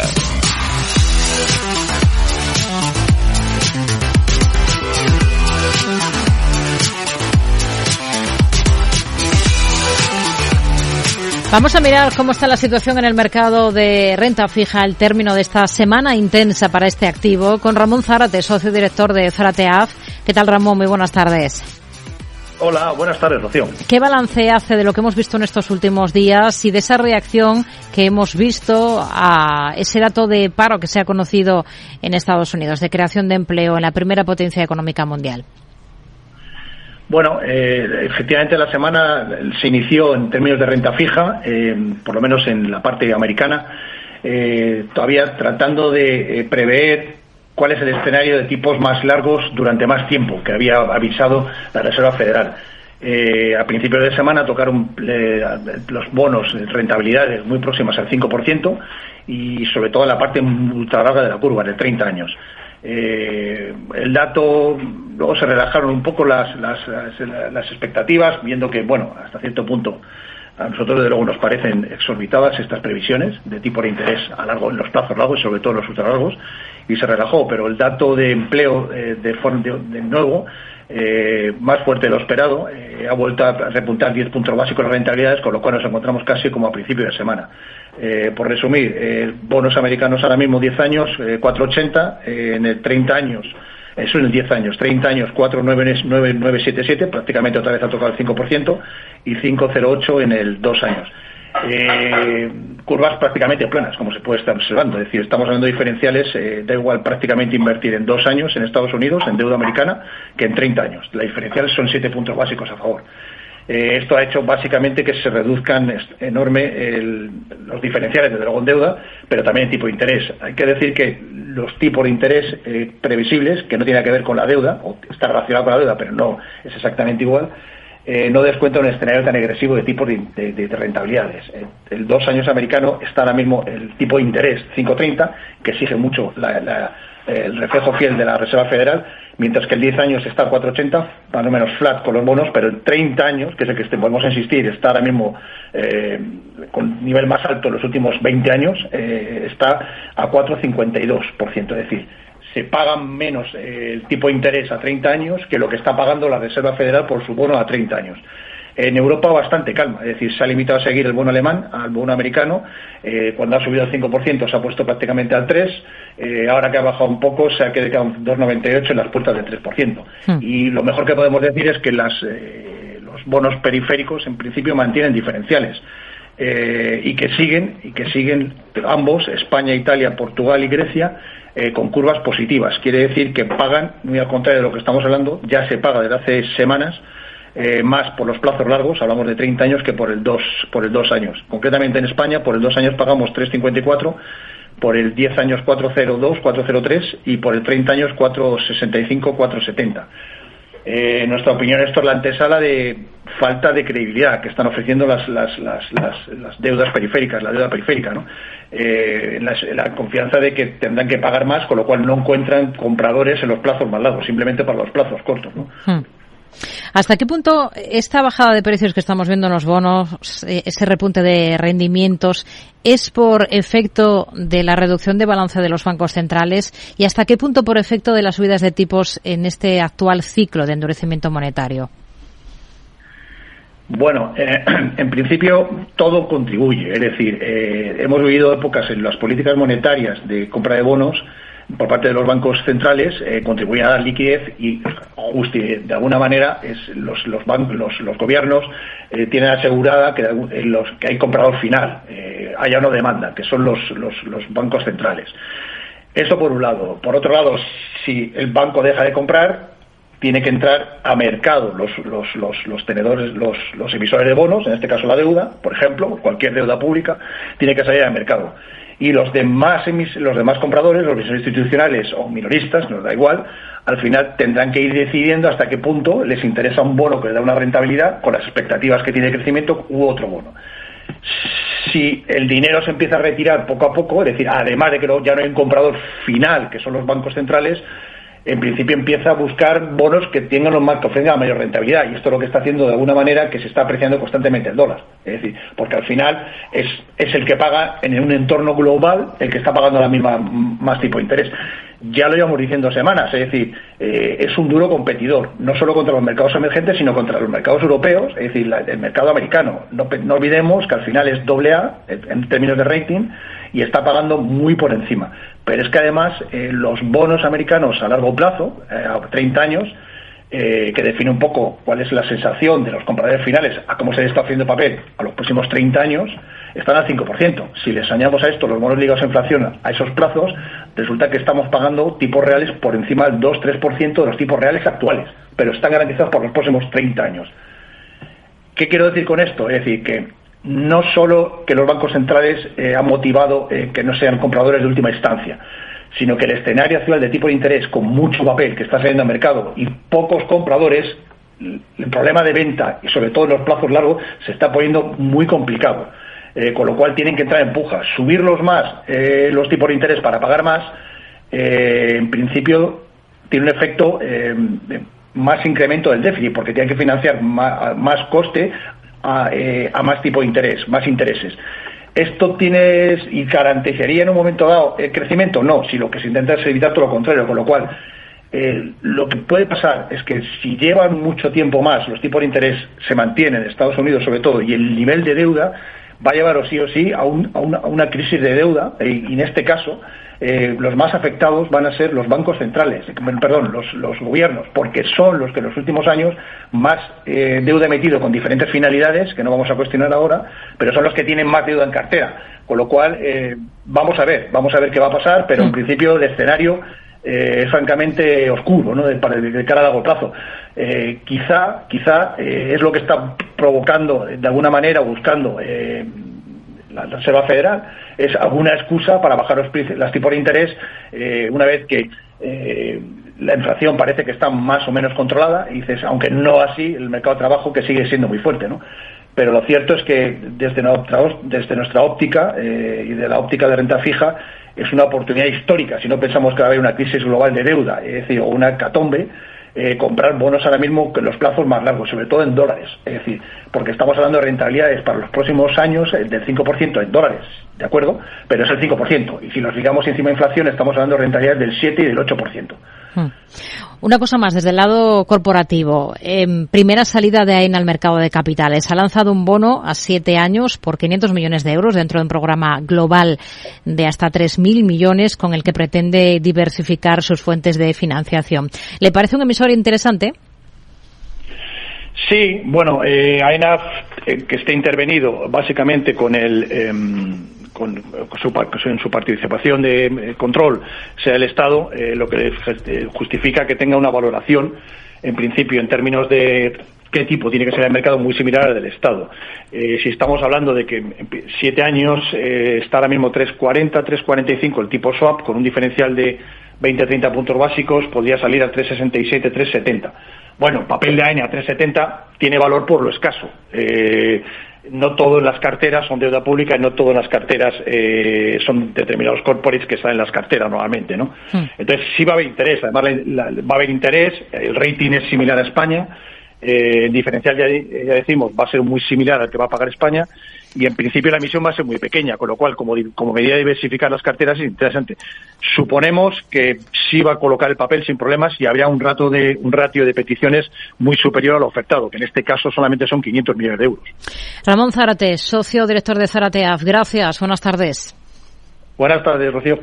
Vamos a mirar cómo está la situación en el mercado de renta fija al término de esta semana intensa para este activo con Ramón Zárate, socio director de Zárate A F. ¿Qué tal, Ramón? Muy buenas tardes. Hola, buenas tardes, Rocío. ¿Qué balance hace de lo que hemos visto en estos últimos días y de esa reacción que hemos visto a ese dato de paro que se ha conocido en Estados Unidos, de creación de empleo en la primera potencia económica mundial? Bueno, eh, efectivamente la semana se inició en términos de renta fija, eh, por lo menos en la parte americana, eh, todavía tratando de eh, prever cuál es el escenario de tipos más largos durante más tiempo, que había avisado la Reserva Federal. Eh, a principios de semana tocaron eh, los bonos de rentabilidades muy próximas al cinco por ciento y sobre todo en la parte ultra larga de la curva, de treinta años. Eh, el dato, luego se relajaron un poco las, las, las, las expectativas, viendo que, bueno, hasta cierto punto a nosotros desde luego nos parecen exorbitadas estas previsiones de tipo de interés a largo, en los plazos largos y sobre todo en los ultra largos, y se relajó, pero el dato de empleo eh, de, de, de nuevo eh, más fuerte de lo esperado, eh, ha vuelto a repuntar diez puntos básicos las rentabilidades, con lo cual nos encontramos casi como a principio de semana. Eh, por resumir, eh, bonos americanos ahora mismo diez años, eh, cuatro coma ochenta, eh, en el treinta años, eso en el diez años, treinta años, cuatro coma nueve setenta y siete, prácticamente otra vez ha tocado el cinco por ciento, y cinco coma cero ocho en el dos años. Eh, curvas prácticamente planas, como se puede estar observando, es decir, estamos hablando de diferenciales, eh, da igual prácticamente invertir en dos años en Estados Unidos, en deuda americana, que en treinta años. La diferencial son siete puntos básicos a favor. Eh, esto ha hecho básicamente que se reduzcan enorme el, los diferenciales, desde luego en deuda, pero también en tipo de interés. Hay que decir que los tipos de interés eh, previsibles, que no tienen que ver con la deuda, o está relacionado con la deuda, pero no es exactamente igual, eh, no descuenta un escenario tan agresivo de tipos de, de, de rentabilidades. El, el dos años americano está ahora mismo el tipo de interés cinco coma treinta, que exige mucho la, la, el reflejo fiel de la Reserva Federal, mientras que el diez años está a cuatro coma ochenta, más o menos flat con los bonos, pero el treinta años, que es el que este, podemos insistir, está ahora mismo eh, con nivel más alto en los últimos veinte años, eh, está a cuatro coma cincuenta y dos por ciento, es decir, se paga menos eh, el tipo de interés a treinta años que lo que está pagando la Reserva Federal por su bono a treinta años. En Europa bastante calma, es decir, se ha limitado a seguir el bono alemán al bono americano, eh, cuando ha subido al cinco por ciento se ha puesto prácticamente al tres por ciento, eh, ahora que ha bajado un poco se ha quedado en dos coma noventa y ocho en las puertas del tres por ciento. Hmm. Y lo mejor que podemos decir es que las, eh, los bonos periféricos en principio mantienen diferenciales. Eh, y que siguen, y que siguen ambos, España, Italia, Portugal y Grecia, eh, con curvas positivas. Quiere decir que pagan, muy al contrario de lo que estamos hablando, ya se paga desde hace semanas, eh, más por los plazos largos, hablamos de treinta años, que por el dos, por el dos años. Concretamente en España, por el dos años pagamos tres coma cincuenta y cuatro, por el diez años cuatro coma cero dos, cuatro coma cero tres y por el treinta años cuatro coma sesenta y cinco, cuatro coma setenta. Eh, en nuestra opinión esto es la antesala de falta de credibilidad que están ofreciendo las, las, las, las, las deudas periféricas, la deuda periférica, ¿no? Eh, la, la confianza de que tendrán que pagar más, con lo cual no encuentran compradores en los plazos más largos, simplemente para los plazos cortos, ¿no? Hmm. ¿Hasta qué punto esta bajada de precios que estamos viendo en los bonos, ese repunte de rendimientos, es por efecto de la reducción de balance de los bancos centrales y hasta qué punto por efecto de las subidas de tipos en este actual ciclo de endurecimiento monetario? Bueno, eh, en principio todo contribuye, es decir, eh, hemos vivido épocas en las políticas monetarias de compra de bonos por parte de los bancos centrales, eh, contribuyen a dar liquidez y justi, de alguna manera es los los, bancos, los, los gobiernos eh, tienen asegurada que, eh, los, que hay comprador final, eh, haya una demanda, que son los, los, los bancos centrales. Eso por un lado. Por otro lado, si el banco deja de comprar, tiene que entrar a mercado los, los, los, los tenedores, los, los emisores de bonos, en este caso la deuda, por ejemplo, cualquier deuda pública, tiene que salir al mercado. Y los demás, emis, los demás compradores, los emisores institucionales o minoristas, nos da igual, al final tendrán que ir decidiendo hasta qué punto les interesa un bono que le da una rentabilidad con las expectativas que tiene de crecimiento u otro bono. Si el dinero se empieza a retirar poco a poco, es decir, además de que ya no hay un comprador final, que son los bancos centrales, en principio empieza a buscar bonos que tengan los más, que ofrezcan la mayor rentabilidad, y esto es lo que está haciendo de alguna manera que se está apreciando constantemente el dólar, es decir, porque al final es, es el que paga en un entorno global, el que está pagando la misma más tipo de interés. Ya lo llevamos diciendo semanas, es decir, eh, es un duro competidor, no solo contra los mercados emergentes, sino contra los mercados europeos, es decir, la, el mercado americano. No, no olvidemos que al final es doble A en términos de rating y está pagando muy por encima. Pero es que además eh, los bonos americanos a largo plazo, eh, a treinta años, eh, que define un poco cuál es la sensación de los compradores finales a cómo se está haciendo papel a los próximos treinta años, están al cinco por ciento. Si les añadimos a esto los bonos ligados a inflación a esos plazos, resulta que estamos pagando tipos reales por encima del dos a tres por ciento de los tipos reales actuales, pero están garantizados por los próximos treinta años. ¿Qué quiero decir con esto? Es decir, que no solo que los bancos centrales eh, han motivado eh, que no sean compradores de última instancia, sino que el escenario actual de tipo de interés con mucho papel que está saliendo al mercado y pocos compradores, el problema de venta y sobre todo en los plazos largos se está poniendo muy complicado, eh, con lo cual tienen que entrar en puja, subirlos más eh, los tipos de interés para pagar más, eh, en principio tiene un efecto eh, más incremento del déficit porque tienen que financiar más, más coste A, eh, a más tipo de interés, más intereses. ¿Esto tiene y garantizaría en un momento dado el crecimiento? No, si lo que se intenta es evitar todo lo contrario, con lo cual eh, lo que puede pasar es que si llevan mucho tiempo más, los tipos de interés se mantienen en Estados Unidos sobre todo y el nivel de deuda va a llevar o sí o sí a, un, a, una, a una crisis de deuda y, y en este caso Eh, los más afectados van a ser los bancos centrales, perdón, los, los gobiernos, porque son los que en los últimos años más eh, deuda emitido con diferentes finalidades, que no vamos a cuestionar ahora, pero son los que tienen más deuda en cartera. Con lo cual, eh, vamos a ver, vamos a ver qué va a pasar, pero en principio el escenario eh, es francamente oscuro, ¿no? De, de, de cara a largo plazo. Eh, quizá, quizá eh, es lo que está provocando, de alguna manera, buscando eh, la Reserva Federal, es alguna excusa para bajar los, los tipos de interés eh, una vez que eh, la inflación parece que está más o menos controlada y dices, aunque no así, el mercado de trabajo que sigue siendo muy fuerte, ¿no? Pero lo cierto es que desde nuestra, desde nuestra óptica eh, y de la óptica de renta fija es una oportunidad histórica, si no pensamos que va a haber una crisis global de deuda, es decir, o una hecatombe, Eh, comprar bonos ahora mismo con los plazos más largos, sobre todo en dólares, es decir, porque estamos hablando de rentabilidades para los próximos años eh, del cinco por ciento en dólares, ¿de acuerdo? Pero es el cinco por ciento, y si nos fijamos encima de inflación estamos hablando de rentabilidades del siete y del ocho por ciento. Hmm. Una cosa más, desde el lado corporativo, eh, primera salida de A E N A al mercado de capitales. Ha lanzado un bono a siete años por quinientos millones de euros dentro de un programa global de hasta tres mil millones con el que pretende diversificar sus fuentes de financiación. ¿Le parece un emisor interesante? Sí, bueno, eh, A E N A eh, que esté intervenido básicamente con el... Eh, Con, con su, en su participación de eh, control sea el Estado, eh, lo que eh, justifica que tenga una valoración, en principio, en términos de qué tipo tiene que ser el mercado, muy similar al del Estado. Eh, si estamos hablando de que en siete años eh, está ahora mismo tres cuarenta, tres cuarenta y cinco el tipo swap, con un diferencial de veinte a treinta puntos básicos, podría salir a tres sesenta y siete, tres setenta. Bueno, papel de A E N A a tres setenta tiene valor por lo escaso. Eh, No todo en las carteras son deuda pública y no todo en las carteras eh, son determinados corporates que están en las carteras normalmente, ¿no? Mm. Entonces sí va a haber interés, además la, la, va a haber interés, el rating es similar a España Eh, el diferencial, ya, ya decimos, va a ser muy similar al que va a pagar España, y en principio la emisión va a ser muy pequeña, con lo cual, como, como medida de diversificar las carteras, es interesante. Suponemos que sí va a colocar el papel sin problemas y habría un, rato de, un ratio de peticiones muy superior al ofertado, que en este caso solamente son quinientos millones de euros. Ramón Zárate, socio director de Zárate A F. Gracias, buenas tardes. Buenas tardes, Rocío.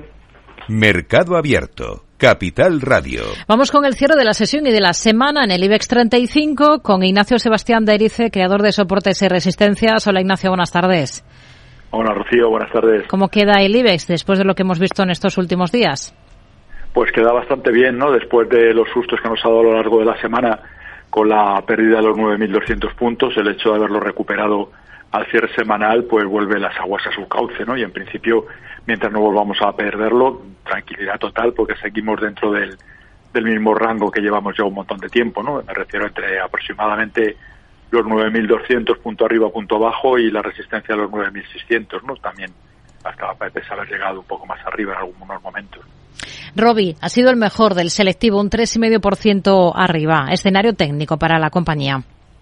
Mercado Abierto, Capital Radio. Vamos con el cierre de la sesión y de la semana en el IBEX treinta y cinco con Ignacio Sebastián de Erice, creador de Soportes y Resistencias. Hola Ignacio, buenas tardes. Hola Rocío, buenas tardes. ¿Cómo queda el IBEX después de lo que hemos visto en estos últimos días? Pues queda bastante bien, ¿no? Después de los sustos que nos ha dado a lo largo de la semana con la pérdida de los nueve mil doscientos puntos, el hecho de haberlo recuperado al cierre semanal, pues vuelve las aguas a su cauce, ¿no? Y en principio, mientras no volvamos a perderlo, tranquilidad total, porque seguimos dentro del, del mismo rango que llevamos ya un montón de tiempo, ¿no? Me refiero entre aproximadamente los nueve mil doscientos punto arriba, punto abajo, y la resistencia a los nueve mil seiscientos, ¿no? También hasta parece haber llegado un poco más arriba en algunos momentos. Robi, ha sido el mejor del selectivo, un tres coma cinco por ciento arriba. Escenario técnico para la compañía.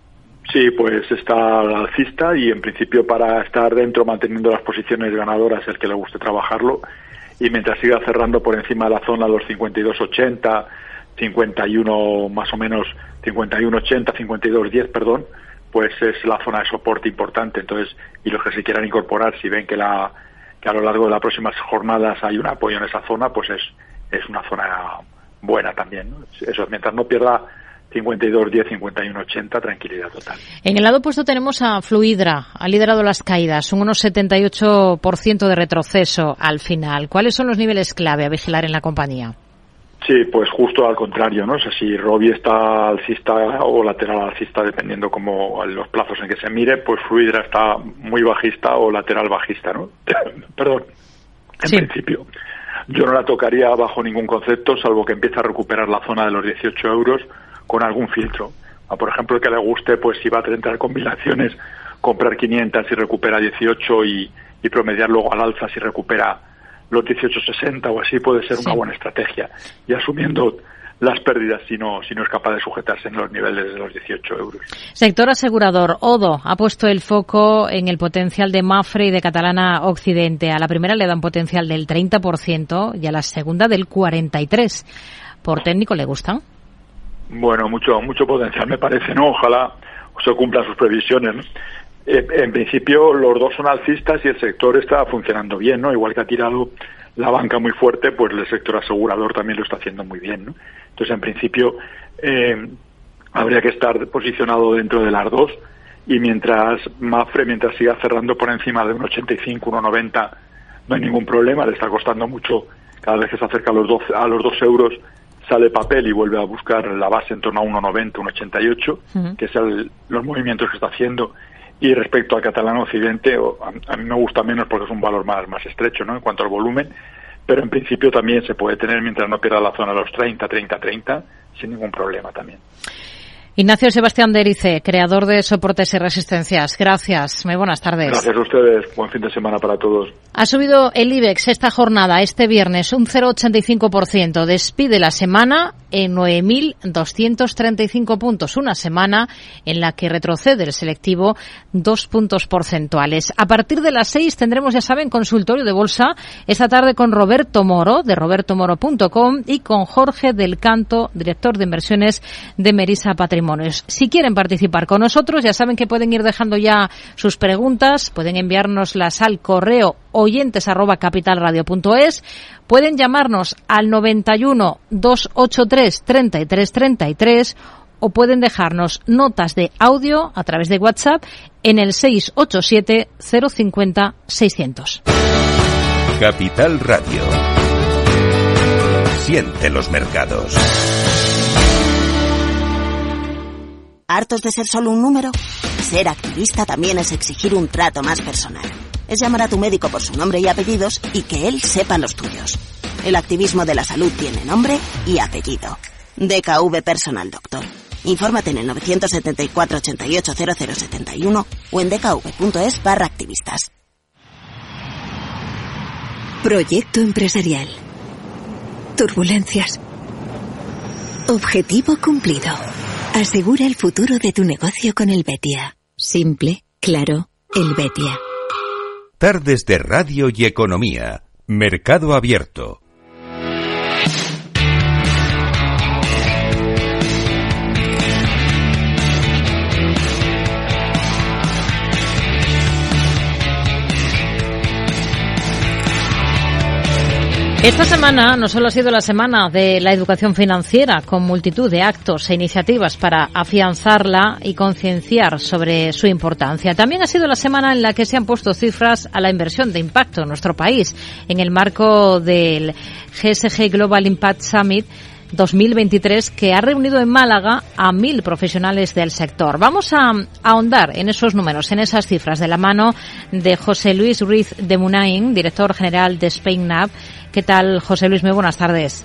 Sí, pues está al alcista y en principio para estar dentro manteniendo las posiciones ganadoras el que le guste trabajarlo, y mientras siga cerrando por encima de la zona de los cincuenta y dos ochenta, cincuenta y uno más o menos, cincuenta y uno ochenta, cincuenta y dos diez, perdón, pues es la zona de soporte importante. Entonces, y los que se quieran incorporar, si ven que la que a lo largo de las próximas jornadas hay un apoyo en esa zona, pues es es una zona buena también, ¿no? Eso, mientras no pierda cincuenta y dos diez, cincuenta y uno ochenta, tranquilidad total. En el lado opuesto tenemos a Fluidra, ha liderado las caídas, un unos setenta y ocho por ciento de retroceso al final. ¿Cuáles son los niveles clave a vigilar en la compañía? Sí, pues justo al contrario, ¿no? O sea, si Robi está alcista o lateral alcista, dependiendo como los plazos en que se mire, pues Fluidra está muy bajista o lateral bajista, ¿no? Perdón, en sí. principio. Yo no la tocaría bajo ningún concepto, salvo que empiece a recuperar la zona de los dieciocho euros con algún filtro. A, por ejemplo, el que le guste, pues si va a entrar combinaciones, comprar quinientas y recupera dieciocho y, y promediar luego al alza si recupera los dieciocho sesenta o así, puede ser sí. una buena estrategia. Y asumiendo las pérdidas si no, si no es capaz de sujetarse en los niveles de los dieciocho euros. Sector asegurador. Odo ha puesto el foco en el potencial de Mapfre y de Catalana Occidente. A la primera le dan potencial del treinta por ciento y a la segunda del cuarenta y tres por ciento. ¿Por técnico le gustan? Bueno, mucho mucho potencial me parece, ¿no? Ojalá se cumplan sus previsiones, ¿no? Eh, en principio los dos son alcistas y el sector está funcionando bien, ¿no? Igual que ha tirado la banca muy fuerte, pues el sector asegurador también lo está haciendo muy bien, ¿no? Entonces, en principio, eh, habría que estar posicionado dentro de las dos, y mientras Mapfre, mientras siga cerrando por encima de un ochenta y cinco, uno noventa, no hay ningún problema, le está costando mucho, cada vez que se acerca a los doce, a los dos euros, sale papel y vuelve a buscar la base en torno a uno noventa, uno ochenta y ocho, uh-huh. que es el, los movimientos que está haciendo. Y respecto a Catalana Occidente, a, a mí me gusta menos porque es un valor más, más estrecho, ¿no? En cuanto al volumen, pero en principio también se puede tener mientras no pierda la zona de los treinta, treinta, treinta, sin ningún problema también. Ignacio Sebastián de Erice, creador de Soportes y Resistencias. Gracias, muy buenas tardes. Gracias a ustedes, buen fin de semana para todos. Ha subido el IBEX esta jornada, este viernes, un cero coma ochenta y cinco por ciento. Despide la semana en nueve mil doscientos treinta y cinco puntos. Una semana en la que retrocede el selectivo dos puntos porcentuales. A partir de las seis tendremos, ya saben, consultorio de bolsa esta tarde con Roberto Moro, de roberto moro punto com, y con Jorge del Canto, director de inversiones de Merisa Patrimonios. Si quieren participar con nosotros, ya saben que pueden ir dejando ya sus preguntas, pueden enviárnoslas al correo oyentes arroba capitalradio punto es, pueden llamarnos al noventa y uno, doscientos ochenta y tres, treinta y tres treinta y tres, o pueden dejarnos notas de audio a través de WhatsApp en el seis ocho siete, cero cinco cero, seiscientos. Capital Radio. Siente los mercados. ¿Hartos de ser solo un número? Ser activista también es exigir un trato más personal. Es llamar a tu médico por su nombre y apellidos y que él sepa los tuyos. El activismo de la salud tiene nombre y apellido. D K V Personal Doctor. Infórmate en el novecientos setenta y cuatro, ochenta y ocho, cero cero setenta y uno o en dkv.es barra activistas. Proyecto empresarial. Turbulencias. Objetivo cumplido. Asegura el futuro de tu negocio con Helvetia. Simple, claro, Helvetia. Tardes de Radio y Economía. Mercado Abierto. Esta semana no solo ha sido la semana de la educación financiera, con multitud de actos e iniciativas para afianzarla y concienciar sobre su importancia. También ha sido la semana en la que se han puesto cifras a la inversión de impacto en nuestro país, en el marco del G S G Global Impact Summit dos mil veintitrés, que ha reunido en Málaga a mil profesionales del sector. Vamos a ahondar en esos números, en esas cifras, de la mano de José Luis Ruiz de Munain, director general de Spain N A B. ¿Qué tal, José Luis? Muy buenas tardes.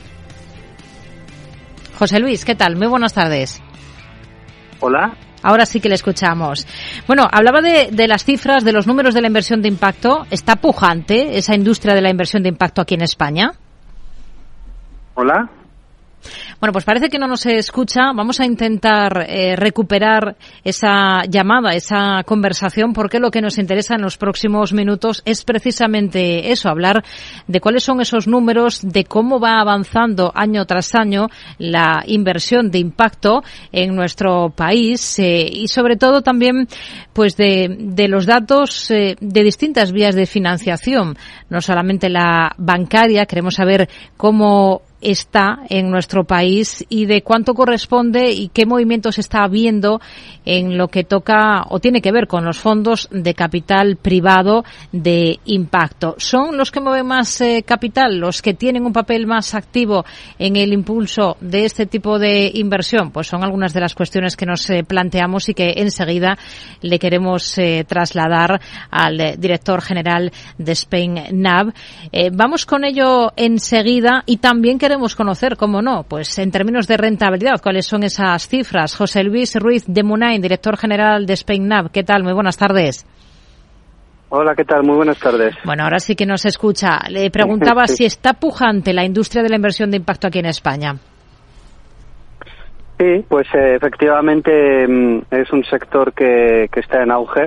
José Luis, ¿qué tal? Muy buenas tardes. Hola. Ahora sí que le escuchamos. Bueno, hablaba de, de las cifras, de los números de la inversión de impacto. ¿Está pujante esa industria de la inversión de impacto aquí en España? Hola. Bueno, pues parece que no nos escucha. Vamos a intentar eh, recuperar esa llamada, esa conversación, porque lo que nos interesa en los próximos minutos es precisamente eso, hablar de cuáles son esos números, de cómo va avanzando año tras año la inversión de impacto en nuestro país eh, y sobre todo también pues de, de los datos eh, de distintas vías de financiación, no solamente la bancaria. Queremos saber cómo está en nuestro país y de cuánto corresponde y qué movimientos está habiendo en lo que toca o tiene que ver con los fondos de capital privado de impacto. ¿Son los que mueven más eh, capital, los que tienen un papel más activo en el impulso de este tipo de inversión? Pues son algunas de las cuestiones que nos eh, planteamos y que enseguida le queremos eh, trasladar al eh, director general de Spain N A B. Eh, vamos con ello enseguida y también queremos Queremos conocer, cómo no, pues en términos de rentabilidad, cuáles son esas cifras. José Luis Ruiz de Munain, director general de Spain N A B. ¿Qué tal? Muy buenas tardes. Hola, ¿qué tal? Muy buenas tardes. Bueno, ahora sí que nos escucha. Le preguntaba sí. si está pujante la industria de la inversión de impacto aquí en España. Sí, pues eh, efectivamente es un sector que, que está en auge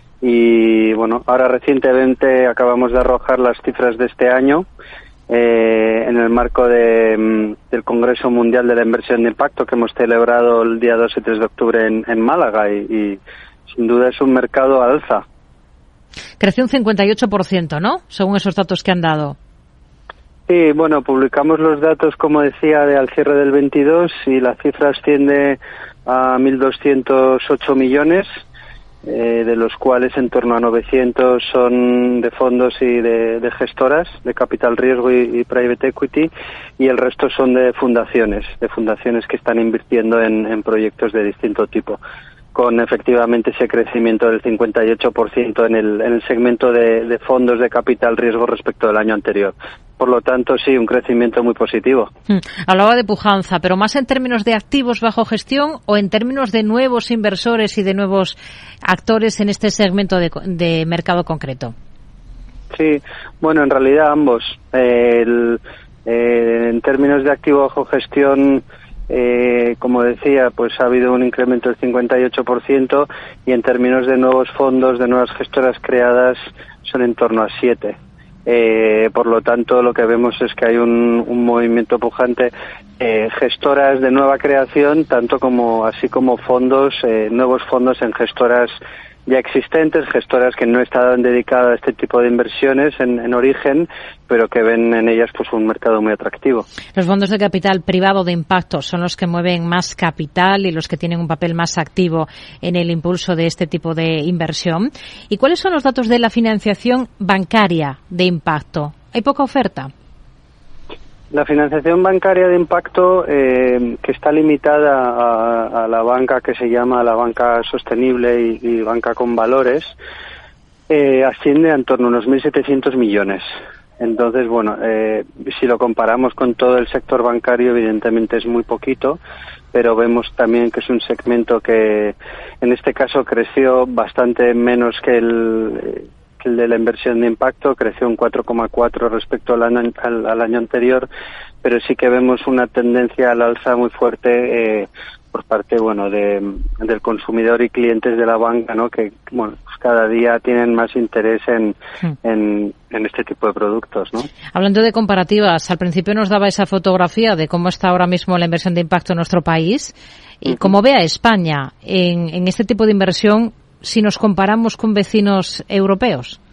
y bueno, ahora recientemente acabamos de arrojar las cifras de este año. Eh, en el marco de, del Congreso Mundial de la Inversión de Impacto que hemos celebrado el día dos y tres de octubre en, en Málaga y, y sin duda es un mercado al alza. Creció un cincuenta y ocho por ciento, ¿no? Según esos datos que han dado. Sí, bueno, publicamos los datos, como decía, de al cierre del veintidós y la cifra asciende a mil doscientos ocho millones. Eh, de los cuales en torno a novecientos son de fondos y de, de gestoras, de capital riesgo y, y private equity, y el resto son de fundaciones, de fundaciones que están invirtiendo en, en proyectos de distinto tipo, con efectivamente ese crecimiento del cincuenta y ocho por ciento en el, en el segmento de, de fondos de capital riesgo respecto del año anterior. Por lo tanto, sí, un crecimiento muy positivo. Hmm. Hablaba de pujanza, pero más en términos de activos bajo gestión o en términos de nuevos inversores y de nuevos actores en este segmento de, de mercado concreto. Sí, bueno, en realidad ambos. Eh, el, eh, en términos de activo bajo gestión, Eh, como decía, pues ha habido un incremento del cincuenta y ocho por ciento y en términos de nuevos fondos, de nuevas gestoras creadas, son en torno a siete. Eh, por lo tanto, lo que vemos es que hay un, un movimiento pujante, eh, gestoras de nueva creación, tanto como así como fondos, eh, nuevos fondos en gestoras ya existentes, gestoras que no estaban dedicadas a este tipo de inversiones en, en origen, pero que ven en ellas pues un mercado muy atractivo. Los fondos de capital privado de impacto son los que mueven más capital y los que tienen un papel más activo en el impulso de este tipo de inversión. ¿Y cuáles son los datos de la financiación bancaria de impacto? ¿Hay poca oferta? La financiación bancaria de impacto, eh, que está limitada a, a la banca que se llama la banca sostenible y, y banca con valores, eh, asciende a en torno a unos mil setecientos millones. Entonces, bueno, eh, si lo comparamos con todo el sector bancario, evidentemente es muy poquito, pero vemos también que es un segmento que, en este caso, creció bastante menos que el... el de la inversión de impacto, creció un cuatro coma cuatro respecto al año, al, al año anterior, pero sí que vemos una tendencia al alza muy fuerte, eh, por parte, bueno, de, del consumidor y clientes de la banca, ¿no? Que, bueno, pues cada día tienen más interés en, hmm. en, en este tipo de productos, ¿no? Hablando de comparativas, al principio nos daba esa fotografía de cómo está ahora mismo la inversión de impacto en nuestro país y uh-huh. cómo ve a España en, en este tipo de inversión si nos comparamos con vecinos europeos.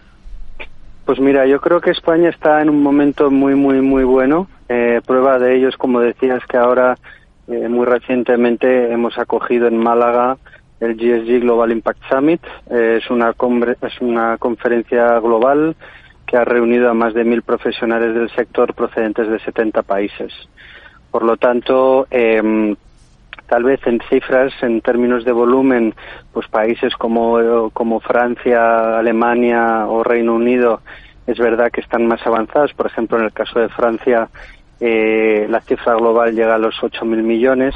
Pues mira, yo creo que España está en un momento muy, muy, muy bueno. Eh, prueba de ello es, como decías, que ahora Eh, muy recientemente hemos acogido en Málaga el G S G Global Impact Summit. Eh, es una es una conferencia global que ha reunido a más de mil profesionales del sector procedentes de setenta países. Por lo tanto, eh, tal vez en cifras, en términos de volumen, pues países como, como Francia, Alemania o Reino Unido es verdad que están más avanzados. Por ejemplo, en el caso de Francia, Eh, la cifra global llega a los ocho mil millones,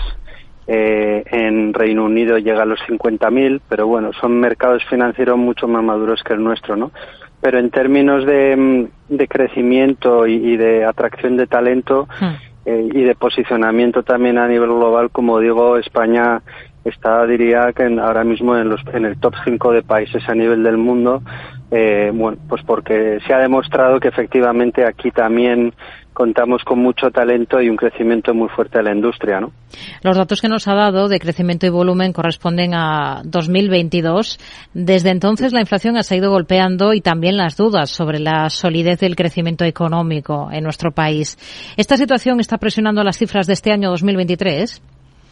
eh, en Reino Unido llega a los cincuenta mil, pero bueno, son mercados financieros mucho más maduros que el nuestro, ¿no? Pero en términos de, de crecimiento y, y de atracción de talento hmm. eh, y de posicionamiento también a nivel global, como digo, España está, diría que en, ahora mismo en, los, en el top cinco de países a nivel del mundo, eh, bueno, pues porque se ha demostrado que efectivamente aquí también contamos con mucho talento y un crecimiento muy fuerte de la industria, ¿no? Los datos que nos ha dado de crecimiento y volumen corresponden a dos mil veintidós. Desde entonces la inflación ha seguido golpeando y también las dudas sobre la solidez del crecimiento económico en nuestro país. ¿Esta situación está presionando las cifras de este año dos mil veintitrés?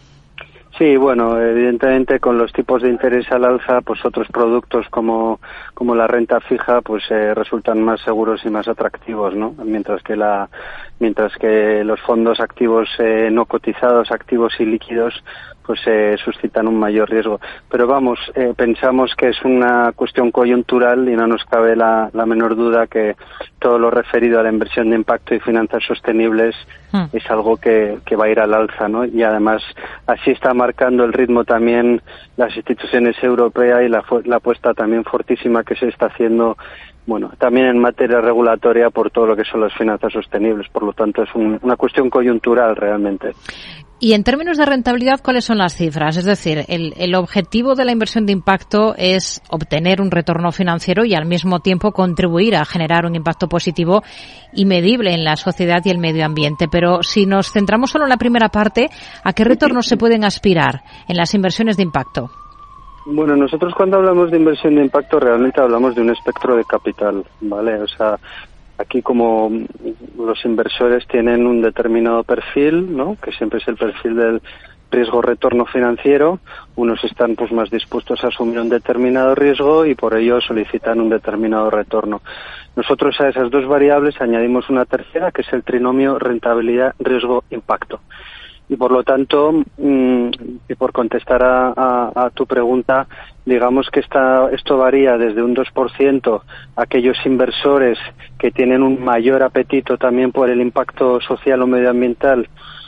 Sí, bueno, evidentemente con los tipos de interés al alza, pues otros productos como como la renta fija, pues eh, resultan más seguros y más atractivos, ¿no? Mientras que la mientras que los fondos activos eh, no cotizados, activos y líquidos, pues eh, suscitan un mayor riesgo. Pero vamos, eh, pensamos que es una cuestión coyuntural y no nos cabe la, la menor duda que todo lo referido a la inversión de impacto y finanzas sostenibles hmm. es algo que, que va a ir al alza, ¿no? Y además así está marcando el ritmo también las instituciones europeas y la, la apuesta también fortísima que se está haciendo, bueno, también en materia regulatoria por todo lo que son las finanzas sostenibles. Por lo tanto, es un, una cuestión coyuntural realmente. Y en términos de rentabilidad, ¿cuáles son las cifras? Es decir, el, el objetivo de la inversión de impacto es obtener un retorno financiero y al mismo tiempo contribuir a generar un impacto positivo y medible en la sociedad y el medio ambiente. Pero si nos centramos solo en la primera parte, ¿a qué retornos se pueden aspirar en las inversiones de impacto? Bueno, nosotros cuando hablamos de inversión de impacto realmente hablamos de un espectro de capital, ¿vale? O sea, aquí como los inversores tienen un determinado perfil, ¿no? Que siempre es el perfil del riesgo-retorno financiero. Unos están pues más dispuestos a asumir un determinado riesgo y por ello solicitan un determinado retorno. Nosotros a esas dos variables añadimos una tercera, que es el trinomio rentabilidad-riesgo-impacto. Y por lo tanto, mmm, y por contestar a, a, a tu pregunta, digamos que esta, esto varía desde un dos por ciento a aquellos inversores que tienen un mayor apetito también por el impacto social o medioambiental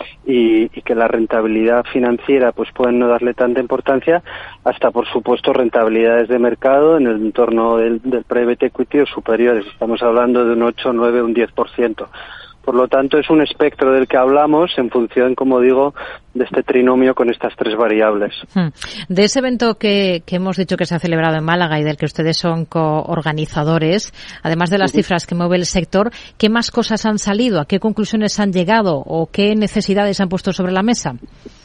y, y que la rentabilidad financiera pues pueden no darle tanta importancia, hasta por supuesto rentabilidades de mercado en el entorno del, del private equity o superiores. Estamos hablando de un ocho, nueve, un diez por ciento. Por lo tanto, es un espectro del que hablamos en función, como digo, de este trinomio con estas tres variables. De ese evento que, que hemos dicho que se ha celebrado en Málaga y del que ustedes son coorganizadores, además de las cifras que mueve el sector, ¿qué más cosas han salido? ¿A qué conclusiones han llegado? ¿O qué necesidades han puesto sobre la mesa?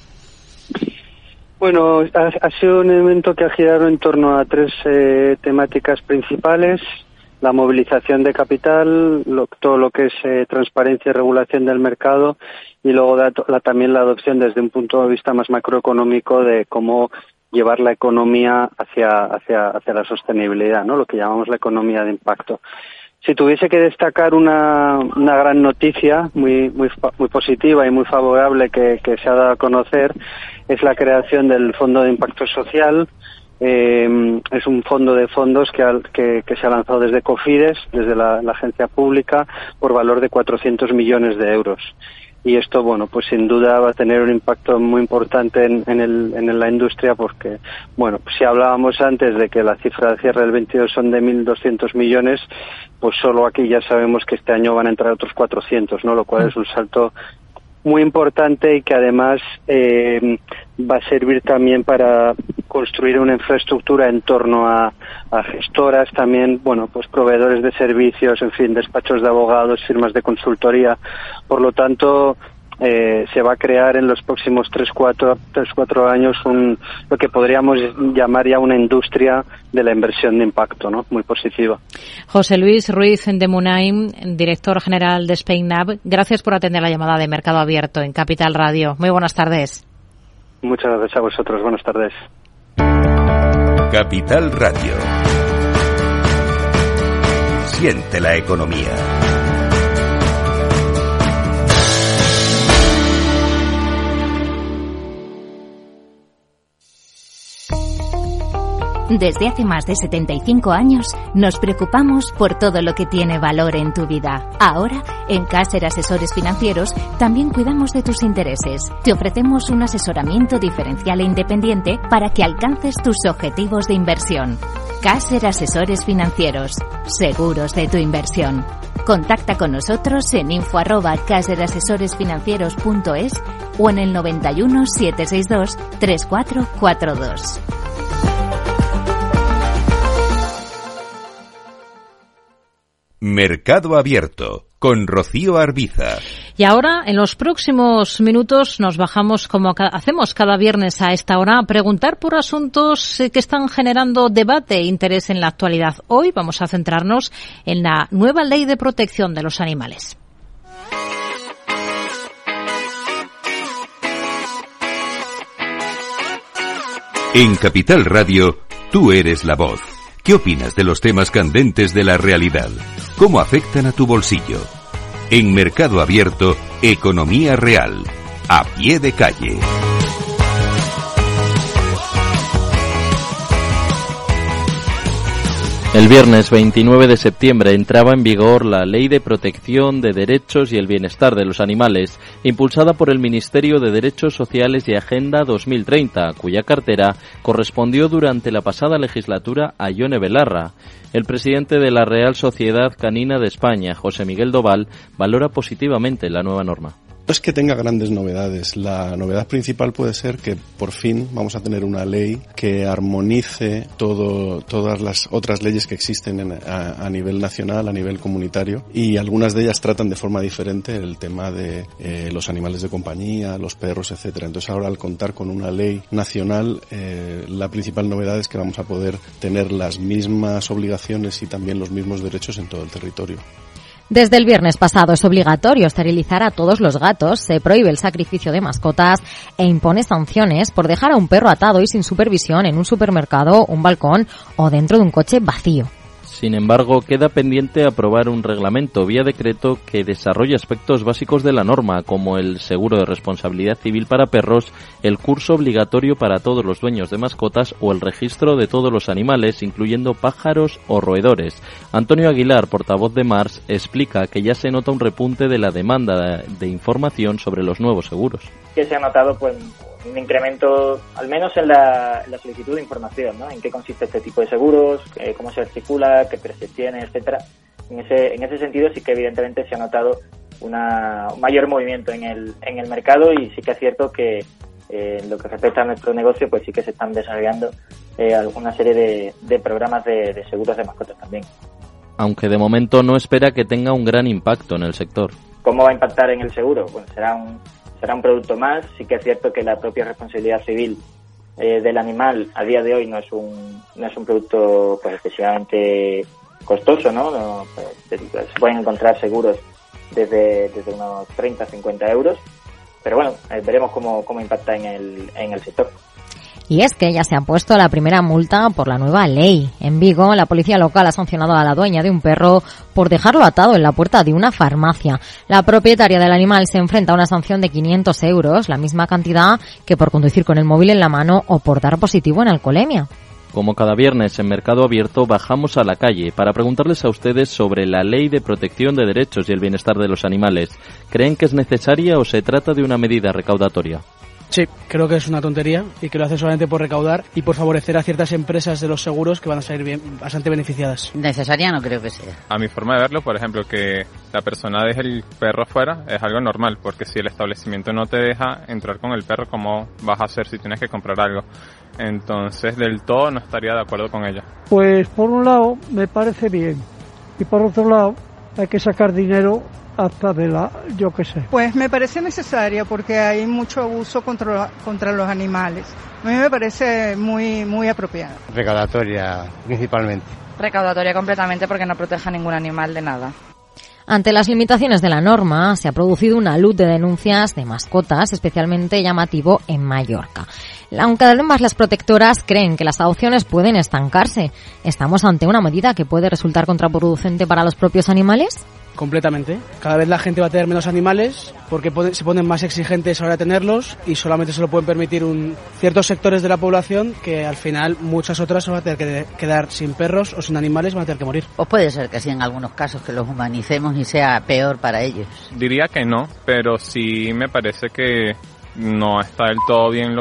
Bueno, ha, ha sido un evento que ha girado en torno a tres eh, temáticas principales. La movilización de capital, lo, todo lo que es eh, transparencia y regulación del mercado y luego da, la, también la adopción desde un punto de vista más macroeconómico de cómo llevar la economía hacia, hacia, hacia la sostenibilidad, ¿no? Lo que llamamos la economía de impacto. Si tuviese que destacar una, una gran noticia muy, muy, muy positiva y muy favorable que, que se ha dado a conocer es la creación del Fondo de Impacto Social. Eh, es un fondo de fondos que, que, que se ha lanzado desde Cofides, desde la, la agencia pública, por valor de cuatrocientos millones de euros. Y esto, bueno, pues sin duda va a tener un impacto muy importante en, en, el, en la industria porque, bueno, si hablábamos antes de que la cifra de cierre del veintidós son de mil doscientos millones, pues solo aquí ya sabemos que este año van a entrar otros cuatrocientos, ¿no? Lo cual es un salto muy importante y que además eh, va a servir también para construir una infraestructura en torno a, a gestoras, también, bueno, pues proveedores de servicios, en fin, despachos de abogados, firmas de consultoría. Por lo tanto, eh, se va a crear en los próximos tres, cuatro, tres, cuatro años un, lo que podríamos llamar ya una industria de la inversión de impacto, ¿no? Muy positiva. José Luis Ruiz de Munaim, director general de SpainNav, gracias por atender la llamada de Mercado Abierto en Capital Radio. Muy buenas tardes. Muchas gracias a vosotros. Buenas tardes. Capital Radio. Siente la economía. Desde hace más de setenta y cinco años nos preocupamos por todo lo que tiene valor en tu vida. Ahora, en Caser Asesores Financieros, también cuidamos de tus intereses. Te ofrecemos un asesoramiento diferencial e independiente para que alcances tus objetivos de inversión. Caser Asesores Financieros, seguros de tu inversión. Contacta con nosotros en info arroba caserasesoresfinancieros punto es o en el noventa y uno, setecientos sesenta y dos, treinta y cuatro cuarenta y dos. Mercado Abierto, con Rocío Arbiza. Y ahora, en los próximos minutos, nos bajamos, como hacemos cada viernes a esta hora, a preguntar por asuntos que están generando debate e interés en la actualidad. Hoy vamos a centrarnos en la nueva Ley de Protección de los Animales. En Capital Radio, tú eres la voz. ¿Qué opinas de los temas candentes de la realidad? ¿Cómo afectan a tu bolsillo? En Mercado Abierto, Economía Real, a pie de calle. El viernes veintinueve de septiembre entraba en vigor la Ley de Protección de Derechos y el Bienestar de los Animales, impulsada por el Ministerio de Derechos Sociales y Agenda dos mil treinta, cuya cartera correspondió durante la pasada legislatura a Ione Belarra. El presidente de la Real Sociedad Canina de España, José Miguel Doval, valora positivamente la nueva norma. No es que tenga grandes novedades. La novedad principal puede ser que por fin vamos a tener una ley que armonice todo, todas las otras leyes que existen en, a, a nivel nacional, a nivel comunitario, y algunas de ellas tratan de forma diferente el tema de eh, los animales de compañía, los perros, etcétera. Entonces ahora, al contar con una ley nacional, eh, la principal novedad es que vamos a poder tener las mismas obligaciones y también los mismos derechos en todo el territorio. Desde el viernes pasado es obligatorio esterilizar a todos los gatos, se prohíbe el sacrificio de mascotas e impone sanciones por dejar a un perro atado y sin supervisión en un supermercado, un balcón o dentro de un coche vacío. Sin embargo, queda pendiente aprobar un reglamento vía decreto que desarrolle aspectos básicos de la norma, como el seguro de responsabilidad civil para perros, el curso obligatorio para todos los dueños de mascotas o el registro de todos los animales, incluyendo pájaros o roedores. Antonio Aguilar, portavoz de Mars, explica que ya se nota un repunte de la demanda de información sobre los nuevos seguros. Que se ha notado pues un incremento, al menos en la, en la solicitud de información, ¿no? En qué consiste este tipo de seguros, eh, cómo se articula, qué precios tiene, etcétera. En ese, en ese sentido sí que evidentemente se ha notado una, un mayor movimiento en el, en el mercado, y sí que es cierto que eh, en lo que respecta a nuestro negocio, pues sí que se están desarrollando eh, alguna serie de, de programas de, de seguros de mascotas también. Aunque de momento no espera que tenga un gran impacto en el sector. ¿Cómo va a impactar en el seguro? Bueno, será un será un producto más. Sí que es cierto que la propia responsabilidad civil eh, del animal a día de hoy no es un no es un producto pues excesivamente costoso, ¿no? no pues, se pueden encontrar seguros desde desde unos treinta a cincuenta euros, pero bueno, eh, veremos cómo cómo impacta en el en el sector. Y es que ya se ha puesto la primera multa por la nueva ley. En Vigo, la policía local ha sancionado a la dueña de un perro por dejarlo atado en la puerta de una farmacia. La propietaria del animal se enfrenta a una sanción de quinientos euros, la misma cantidad que por conducir con el móvil en la mano o por dar positivo en alcoholemia. Como cada viernes en Mercado Abierto, bajamos a la calle para preguntarles a ustedes sobre la Ley de Protección de Derechos y el Bienestar de los Animales. ¿Creen que es necesaria o se trata de una medida recaudatoria? Sí, creo que es una tontería y que lo hace solamente por recaudar y por favorecer a ciertas empresas de los seguros que van a salir bien, bastante beneficiadas. Necesaria no creo que sea. A mi forma de verlo, por ejemplo, que la persona deje el perro afuera es algo normal, porque si el establecimiento no te deja entrar con el perro, ¿cómo vas a hacer si tienes que comprar algo? Entonces, del todo no estaría de acuerdo con ella. Pues por un lado me parece bien y por otro lado hay que sacar dinero hasta de la, yo qué sé. Pues me parece necesaria porque hay mucho abuso contra, contra los animales. A mí me parece muy, muy apropiada. Recaudatoria, principalmente. Recaudatoria completamente porque no protege a ningún animal de nada. Ante las limitaciones de la norma, se ha producido una luz de denuncias de mascotas, especialmente llamativo en Mallorca. Aunque además las protectoras creen que las adopciones pueden estancarse, ¿estamos ante una medida que puede resultar contraproducente para los propios animales? Completamente. Cada vez la gente va a tener menos animales porque se ponen más exigentes ahora de tenerlos y solamente se lo pueden permitir un, ciertos sectores de la población que al final muchas otras se van a tener que quedar sin perros o sin animales, van a tener que morir. Pues puede ser que sí en algunos casos que los humanicemos y sea peor para ellos. Diría que no, pero sí me parece que no está del todo bien lo